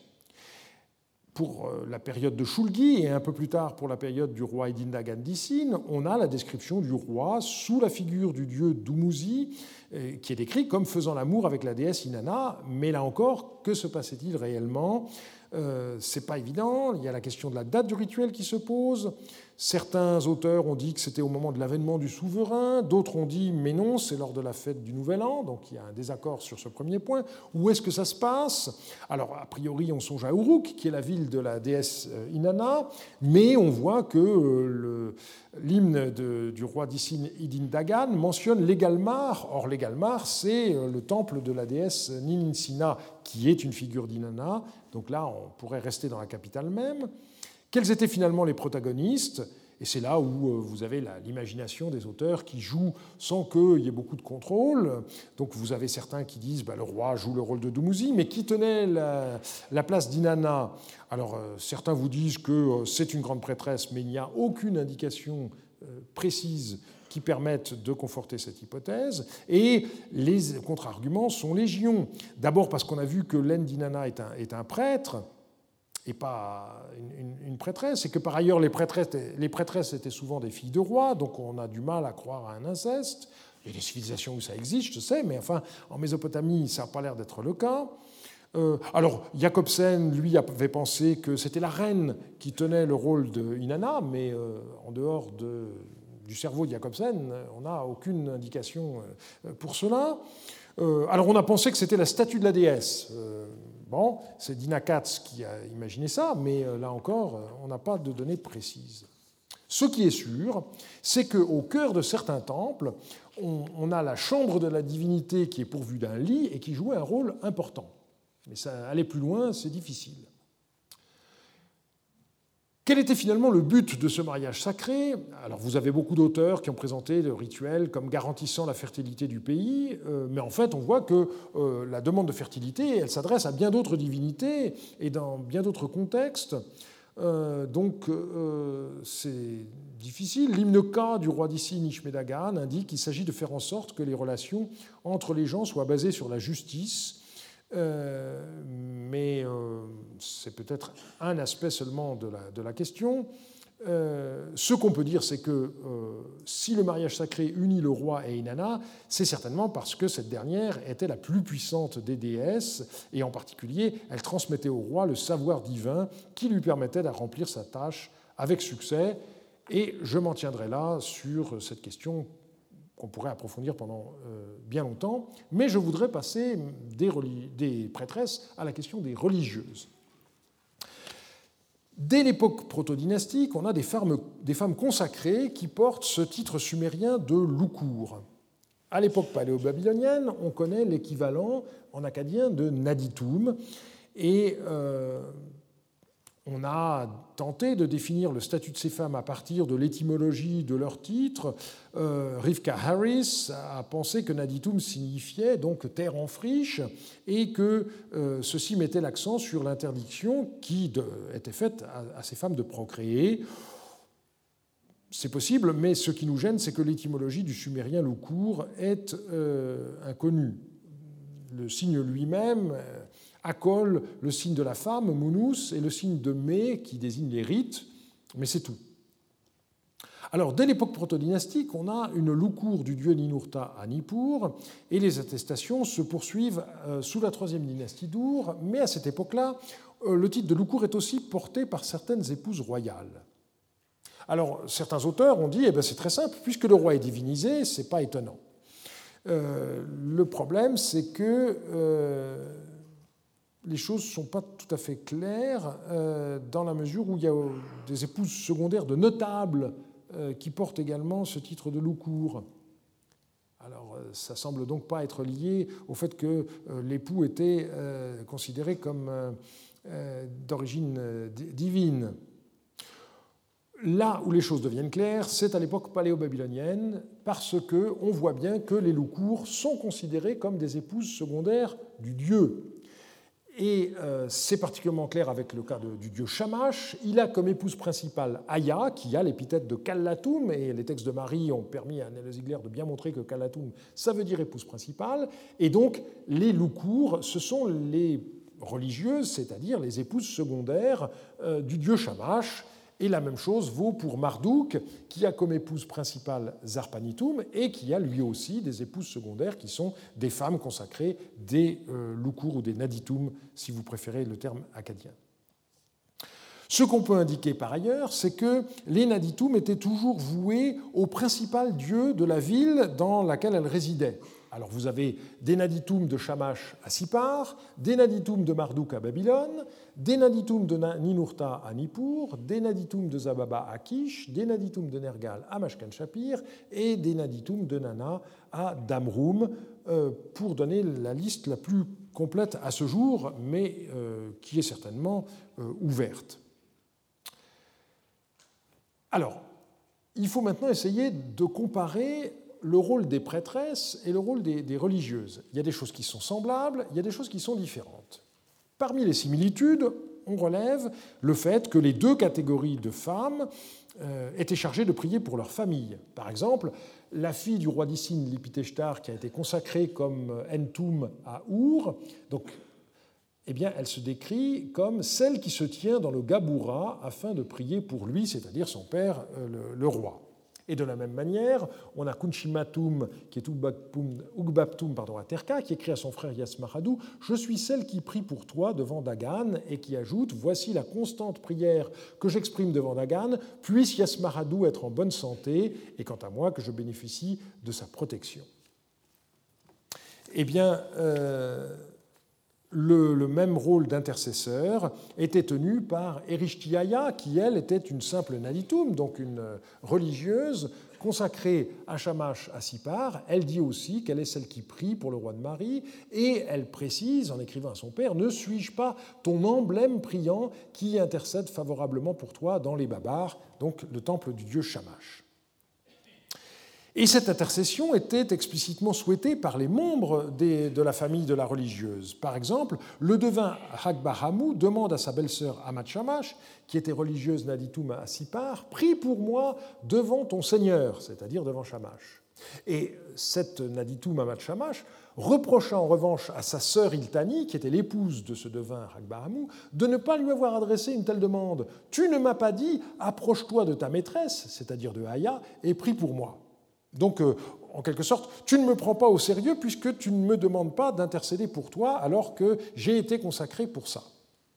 Pour la période de Shulgi et un peu plus tard pour la période du roi Idinda Gandhisin, on a la description du roi sous la figure du dieu Dumuzi, qui est décrit comme faisant l'amour avec la déesse Inanna. Mais là encore, que se passait-il réellement ? c'est pas évident. Il y a la question de la date du rituel qui se pose. Certains auteurs ont dit que c'était au moment de l'avènement du souverain, d'autres ont dit mais non, c'est lors de la fête du Nouvel An, donc il y a un désaccord sur ce premier point. Où est-ce que ça se passe? Alors, a priori, on songe à Uruk, qui est la ville de la déesse Inanna, mais on voit que l'hymne du roi d'Isin, Idin Dagan, mentionne l'Egalmar. Or, l'Egalmar, c'est le temple de la déesse Nininsina, qui est une figure d'Inanna. Donc là, on pourrait rester dans la capitale même. Quels étaient finalement les protagonistes? Et c'est là où vous avez l'imagination des auteurs qui jouent sans qu'il y ait beaucoup de contrôle. Donc vous avez certains qui disent le roi joue le rôle de Dumuzi, mais qui tenait la place d'Inanna? Alors certains vous disent que c'est une grande prêtresse, mais il n'y a aucune indication précise qui permette de conforter cette hypothèse. Et les contre-arguments sont légion. D'abord parce qu'on a vu que l'aine d'Inanna est un prêtre, et pas une prêtresse, et que par ailleurs les prêtresses étaient souvent des filles de rois, donc on a du mal à croire à un inceste. Il y a des civilisations où ça existe, je sais, mais enfin en Mésopotamie, ça n'a pas l'air d'être le cas. Alors Jacobsen, lui, avait pensé que c'était la reine qui tenait le rôle de Inanna, mais en dehors du cerveau de Jacobsen, on n'a aucune indication pour cela. Alors on a pensé que c'était la statue de la déesse. Bon, c'est Dina Katz qui a imaginé ça, mais là encore, on n'a pas de données précises. Ce qui est sûr, c'est qu'au cœur de certains temples, on a la chambre de la divinité qui est pourvue d'un lit et qui jouait un rôle important. Mais ça, aller plus loin, c'est difficile. Quel était finalement le but de ce mariage sacré? Alors vous avez beaucoup d'auteurs qui ont présenté le rituel comme garantissant la fertilité du pays, mais en fait on voit que la demande de fertilité, elle s'adresse à bien d'autres divinités et dans bien d'autres contextes. Donc c'est difficile. L'hymne Ka du roi d'Isin, Ishme-Dagan, indique qu'il s'agit de faire en sorte que les relations entre les gens soient basées sur la justice. Mais c'est peut-être un aspect seulement de la question. Ce qu'on peut dire, c'est que si le mariage sacré unit le roi et Inanna, c'est certainement parce que cette dernière était la plus puissante des déesses, et en particulier, elle transmettait au roi le savoir divin qui lui permettait de remplir sa tâche avec succès. Et je m'en tiendrai là sur cette question qu'on pourrait approfondir pendant bien longtemps, mais je voudrais passer des prêtresses à la question des religieuses. Dès l'époque proto-dynastique, on a des femmes consacrées qui portent ce titre sumérien de loukour. À l'époque paléo-babylonienne, on connaît l'équivalent en akkadien de Naditum, et on a tenté de définir le statut de ces femmes à partir de l'étymologie de leur titre. Rivka Harris a pensé que Naditum signifiait donc terre en friche et que ceci mettait l'accent sur l'interdiction qui était faite à ces femmes de procréer. C'est possible, mais ce qui nous gêne, c'est que l'étymologie du sumérien loukour est inconnue. Le signe lui-même accole le signe de la femme, Mounous, et le signe de Mé, qui désigne les rites, mais c'est tout. Alors, dès l'époque proto-dynastique, on a une loukour du dieu Ninurta à Nippur, et les attestations se poursuivent sous la troisième dynastie d'Ur, mais à cette époque-là, le titre de loukour est aussi porté par certaines épouses royales. Alors, certains auteurs ont dit, c'est très simple, puisque le roi est divinisé, ce n'est pas étonnant. Le problème, c'est que les choses ne sont pas tout à fait claires dans la mesure où il y a des épouses secondaires de notables qui portent également ce titre de loukour. Alors, ça ne semble donc pas être lié au fait que l'époux était considéré comme d'origine divine. Là où les choses deviennent claires, c'est à l'époque paléo-babylonienne, parce qu'on voit bien que les loukours sont considérées comme des épouses secondaires du dieu. Et c'est particulièrement clair avec le cas du dieu Shamash. Il a comme épouse principale Aya, qui a l'épithète de Kallatum, et les textes de Marie ont permis à Néla Ziegler de bien montrer que Kallatum, ça veut dire épouse principale. Et donc, les loukours, ce sont les religieuses, c'est-à-dire les épouses secondaires du dieu Shamash. Et la même chose vaut pour Marduk, qui a comme épouse principale Zarpanitum et qui a lui aussi des épouses secondaires qui sont des femmes consacrées, des loukours ou des naditum, si vous préférez le terme akkadien. Ce qu'on peut indiquer par ailleurs, c'est que les Naditum étaient toujours voués au principal dieu de la ville dans laquelle elles résidaient. Alors vous avez des Naditum de Shamash à Sippar, des Naditum de Marduk à Babylone, des Naditum de Ninurta à Nippur, des Naditum de Zababa à Kish, des Naditum de Nergal à Mashkan Shapir et des Naditum de Nana à Damrum, pour donner la liste la plus complète à ce jour, mais qui est certainement ouverte. Alors, il faut maintenant essayer de comparer le rôle des prêtresses et le rôle des religieuses. Il y a des choses qui sont semblables, il y a des choses qui sont différentes. Parmi les similitudes, on relève le fait que les deux catégories de femmes étaient chargées de prier pour leur famille. Par exemple, la fille du roi d'Issine, Lipiteshtar, qui a été consacrée comme Entum à Our, donc, eh bien, elle se décrit comme celle qui se tient dans le Gabura afin de prier pour lui, c'est-à-dire son père, le roi. Et de la même manière, on a Kunshimatum, qui est Ugbaptum à Terka, qui écrit à son frère Yasmaradu « Je suis celle qui prie pour toi devant Dagan » et qui ajoute « Voici la constante prière que j'exprime devant Dagan, puisse Yasmaradu être en bonne santé, et quant à moi, que je bénéficie de sa protection. » Eh bien, le même rôle d'intercesseur était tenu par Erishtiaya, qui, elle, était une simple Naditum, donc une religieuse consacrée à Shamash à Sippar. Elle dit aussi qu'elle est celle qui prie pour le roi de Mari, et elle précise, en écrivant à son père, « Ne suis-je pas ton emblème priant qui intercède favorablement pour toi dans les Babars », donc le temple du dieu Shamash. Et cette intercession était explicitement souhaitée par les membres de la famille de la religieuse. Par exemple, le devin Hagbahamu demande à sa belle-sœur Amat Shamash, qui était religieuse Naditum à Sippar, « Prie pour moi devant ton Seigneur », c'est-à-dire devant Shamash. Et cette Naditum Amat Shamash reprocha en revanche à sa sœur Iltani, qui était l'épouse de ce devin Hagbahamu, de ne pas lui avoir adressé une telle demande. « Tu ne m'as pas dit, approche-toi de ta maîtresse, c'est-à-dire de Aya, et prie pour moi. » Donc, en quelque sorte, tu ne me prends pas au sérieux puisque tu ne me demandes pas d'intercéder pour toi alors que j'ai été consacré pour ça.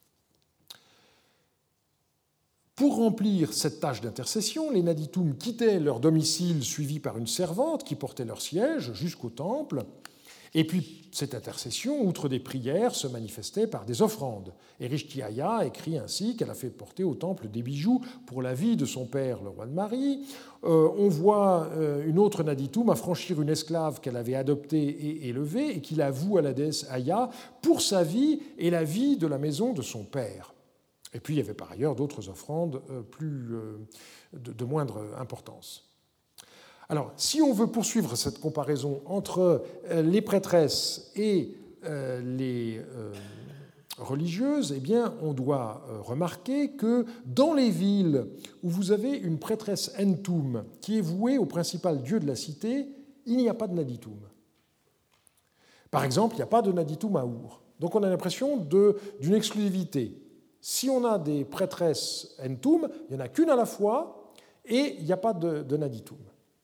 Pour remplir cette tâche d'intercession, les Naditum quittaient leur domicile suivis par une servante qui portait leur siège jusqu'au temple. Et puis, cette intercession, outre des prières, se manifestait par des offrandes. Erishtiaya écrit ainsi qu'elle a fait porter au temple des bijoux pour la vie de son père, le roi de Mari. On voit une autre Naditum affranchir une esclave qu'elle avait adoptée et élevée et qu'il avoue à la déesse Aya pour sa vie et la vie de la maison de son père. Et puis, il y avait par ailleurs d'autres offrandes de moindre importance. Alors, si on veut poursuivre cette comparaison entre les prêtresses et les religieuses, eh bien, on doit remarquer que dans les villes où vous avez une prêtresse Entum qui est vouée au principal dieu de la cité, il n'y a pas de Naditum. Par exemple, il n'y a pas de Naditum à Our. Donc on a l'impression d'une exclusivité. Si on a des prêtresses Entum, il n'y en a qu'une à la fois et il n'y a pas de Naditum.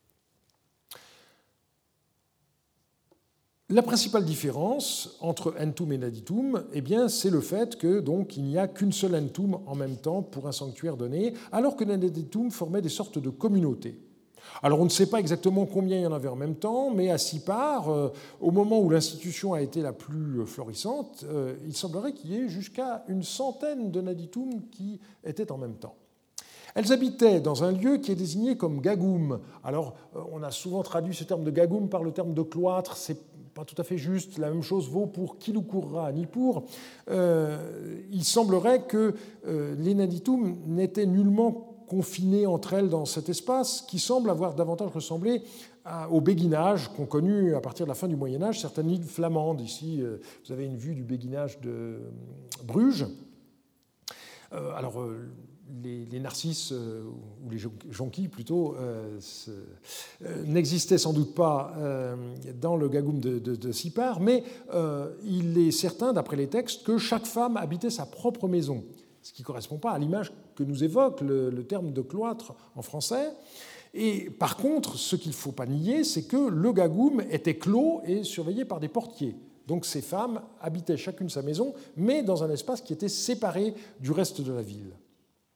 La principale différence entre Entum et Naditum, eh bien, c'est le fait que donc il n'y a qu'une seule Entum en même temps pour un sanctuaire donné, alors que les Naditum formaient des sortes de communautés. Alors on ne sait pas exactement combien il y en avait en même temps, mais à Sippar, au moment où l'institution a été la plus florissante, il semblerait qu'il y ait jusqu'à une centaine de Naditum qui étaient en même temps. Elles habitaient dans un lieu qui est désigné comme Gagum. Alors, on a souvent traduit ce terme de Gagum par le terme de cloître, c'est pas tout à fait juste, la même chose vaut pour Kilukurra à Nippur. Il semblerait que les Naditum n'étaient nullement confinées entre elles dans cet espace, qui semble avoir davantage ressemblé au béguinage qu'ont connu à partir de la fin du Moyen-Âge certaines îles flamandes. Ici, vous avez une vue du béguinage de Bruges. Alors, les narcisses, ou les jonquilles plutôt, n'existaient sans doute pas dans le Gagum de Sippar, mais il est certain, d'après les textes, que chaque femme habitait sa propre maison, ce qui ne correspond pas à l'image que nous évoque le terme de cloître en français. Et par contre, ce qu'il ne faut pas nier, c'est que le Gagum était clos et surveillé par des portiers. Donc ces femmes habitaient chacune sa maison, mais dans un espace qui était séparé du reste de la ville.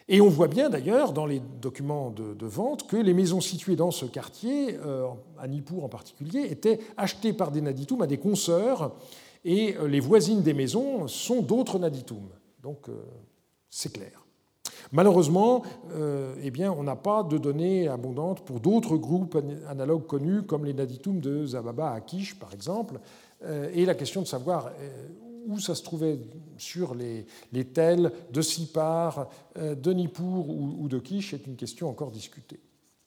Et on voit bien d'ailleurs dans les documents de vente que les maisons situées dans ce quartier, à Nippur en particulier, étaient achetées par des Naditoum à des consoeurs, et les voisines des maisons sont d'autres Naditoum. Donc c'est clair. Malheureusement, on n'a pas de données abondantes pour d'autres groupes analogues connus, comme les Naditoum de Zababa à Kish, par exemple, et la question de savoir où ça se trouvait sur les tels de Sipar, de Nippur ou de Kish est une question encore discutée.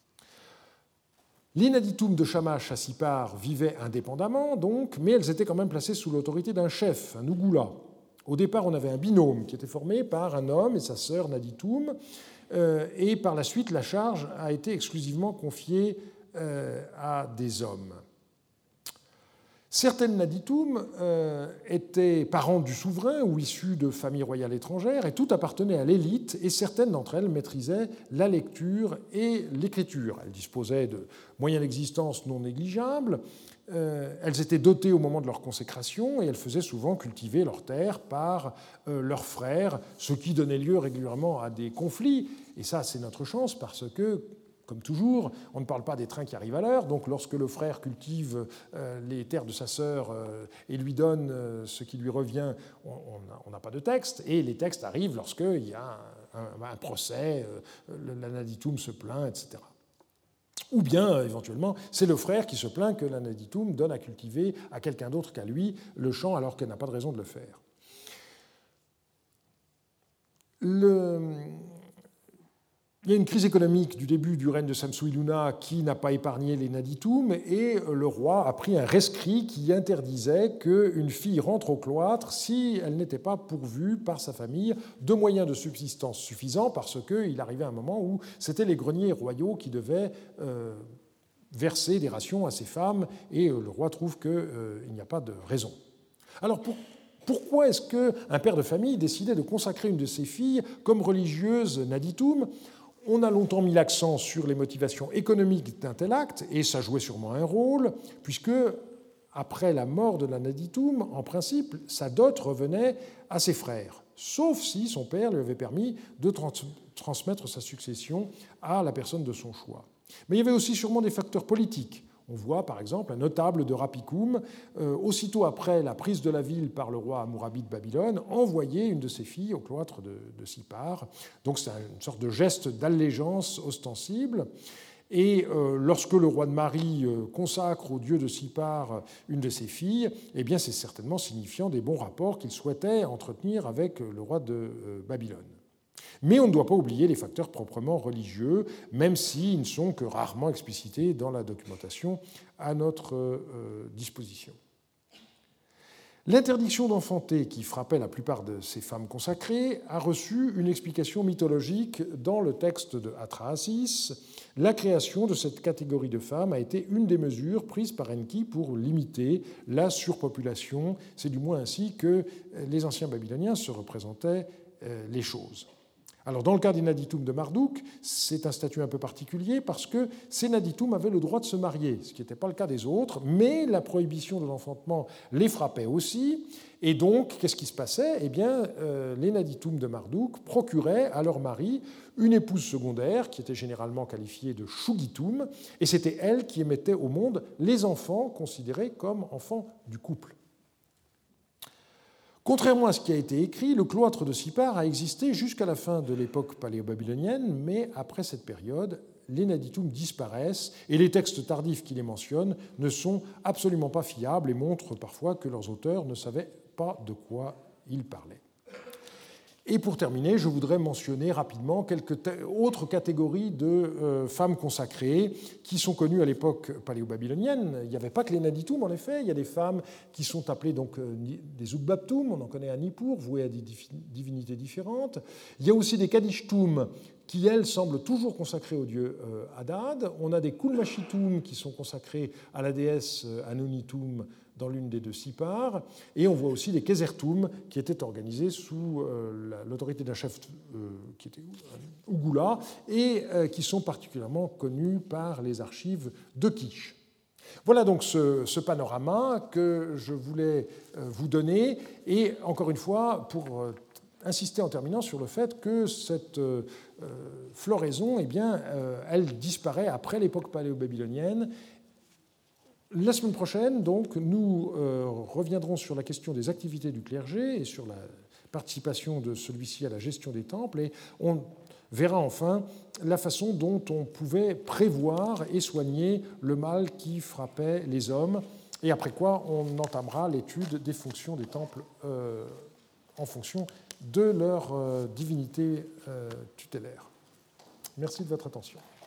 Les Naditoum de Shamash à Sipar vivaient indépendamment, donc, mais elles étaient quand même placées sous l'autorité d'un chef, un Ougoula. Au départ, on avait un binôme qui était formé par un homme et sa sœur Naditoum, et par la suite, la charge a été exclusivement confiée à des hommes. Certaines Naditoum étaient parentes du souverain ou issues de familles royales étrangères, et toutes appartenaient à l'élite, et certaines d'entre elles maîtrisaient la lecture et l'écriture. Elles disposaient de moyens d'existence non négligeables, elles étaient dotées au moment de leur consécration, et elles faisaient souvent cultiver leurs terres par leurs frères, ce qui donnait lieu régulièrement à des conflits. Et ça, c'est notre chance, parce que, comme toujours, on ne parle pas des trains qui arrivent à l'heure, donc lorsque le frère cultive les terres de sa sœur et lui donne ce qui lui revient, on n'a pas de texte, et les textes arrivent lorsqu'il y a un procès, la Naditoum se plaint, etc. Ou bien, éventuellement, c'est le frère qui se plaint que la Naditoum donne à cultiver à quelqu'un d'autre qu'à lui le champ alors qu'elle n'a pas de raison de le faire. Il y a une crise économique du début du règne de Samsu-Iluna qui n'a pas épargné les Naditoum, et le roi a pris un rescrit qui interdisait qu'une fille rentre au cloître si elle n'était pas pourvue par sa famille de moyens de subsistance suffisants, parce qu'il arrivait un moment où c'était les greniers royaux qui devaient verser des rations à ces femmes, et le roi trouve qu'il n'y a pas de raison. Alors pourquoi est-ce qu'un père de famille décidait de consacrer une de ses filles comme religieuse Naditoum ? On a longtemps mis l'accent sur les motivations économiques d'un tel acte, et ça jouait sûrement un rôle, puisque, après la mort de la Naditoum, en principe, sa dot revenait à ses frères, sauf si son père lui avait permis de transmettre sa succession à la personne de son choix. Mais il y avait aussi sûrement des facteurs politiques. On voit par exemple un notable de Rapikoum, aussitôt après la prise de la ville par le roi Hammurabi de Babylone, envoyer une de ses filles au cloître de Sipar. Donc c'est une sorte de geste d'allégeance ostensible. Et lorsque le roi de Mari consacre au dieu de Sipar une de ses filles, eh bien c'est certainement signifiant des bons rapports qu'il souhaitait entretenir avec le roi de Babylone. Mais on ne doit pas oublier les facteurs proprement religieux, même s'ils ne sont que rarement explicités dans la documentation à notre disposition. L'interdiction d'enfanter, qui frappait la plupart de ces femmes consacrées, a reçu une explication mythologique dans le texte de Atrahasis. La création de cette catégorie de femmes a été une des mesures prises par Enki pour limiter la surpopulation. C'est du moins ainsi que les anciens Babyloniens se représentaient les choses. Alors, dans le cas des Naditoum de Marduk, c'est un statut un peu particulier parce que ces Naditoum avaient le droit de se marier, ce qui n'était pas le cas des autres, mais la prohibition de l'enfantement les frappait aussi. Et donc, qu'est-ce qui se passait ? Eh bien, les Naditoum de Marduk procuraient à leur mari une épouse secondaire qui était généralement qualifiée de Shugitoum, et c'était elle qui émettait au monde les enfants considérés comme enfants du couple. Contrairement à ce qui a été écrit, le cloître de Sipar a existé jusqu'à la fin de l'époque paléo-babylonienne, mais après cette période, les Naditoum disparaissent et les textes tardifs qui les mentionnent ne sont absolument pas fiables et montrent parfois que leurs auteurs ne savaient pas de quoi ils parlaient. Et pour terminer, je voudrais mentionner rapidement quelques autres catégories de femmes consacrées qui sont connues à l'époque paléo-babylonienne. Il n'y avait pas que les Naditoum, en effet. Il y a des femmes qui sont appelées donc des Ugbaptoum, on en connaît à Nippur, vouées à des divinités différentes. Il y a aussi des Kadishtoum qui, elles, semblent toujours consacrées au dieu Hadad. On a des Kulmashitoum qui sont consacrés à la déesse Anunitoum dans l'une des deux Sipar, et on voit aussi des Kesertoum qui étaient organisés sous l'autorité d'un chef qui était Ougoula et qui sont particulièrement connus par les archives de Kish. Voilà donc ce panorama que je voulais vous donner, et encore une fois, pour insister en terminant sur le fait que cette floraison, eh bien, elle disparaît après l'époque paléo-babylonienne. La semaine prochaine, donc, nous reviendrons sur la question des activités du clergé et sur la participation de celui-ci à la gestion des temples, et on verra enfin la façon dont on pouvait prévoir et soigner le mal qui frappait les hommes, et après quoi on entamera l'étude des fonctions des temples en fonction de leur divinité tutélaire. Merci de votre attention.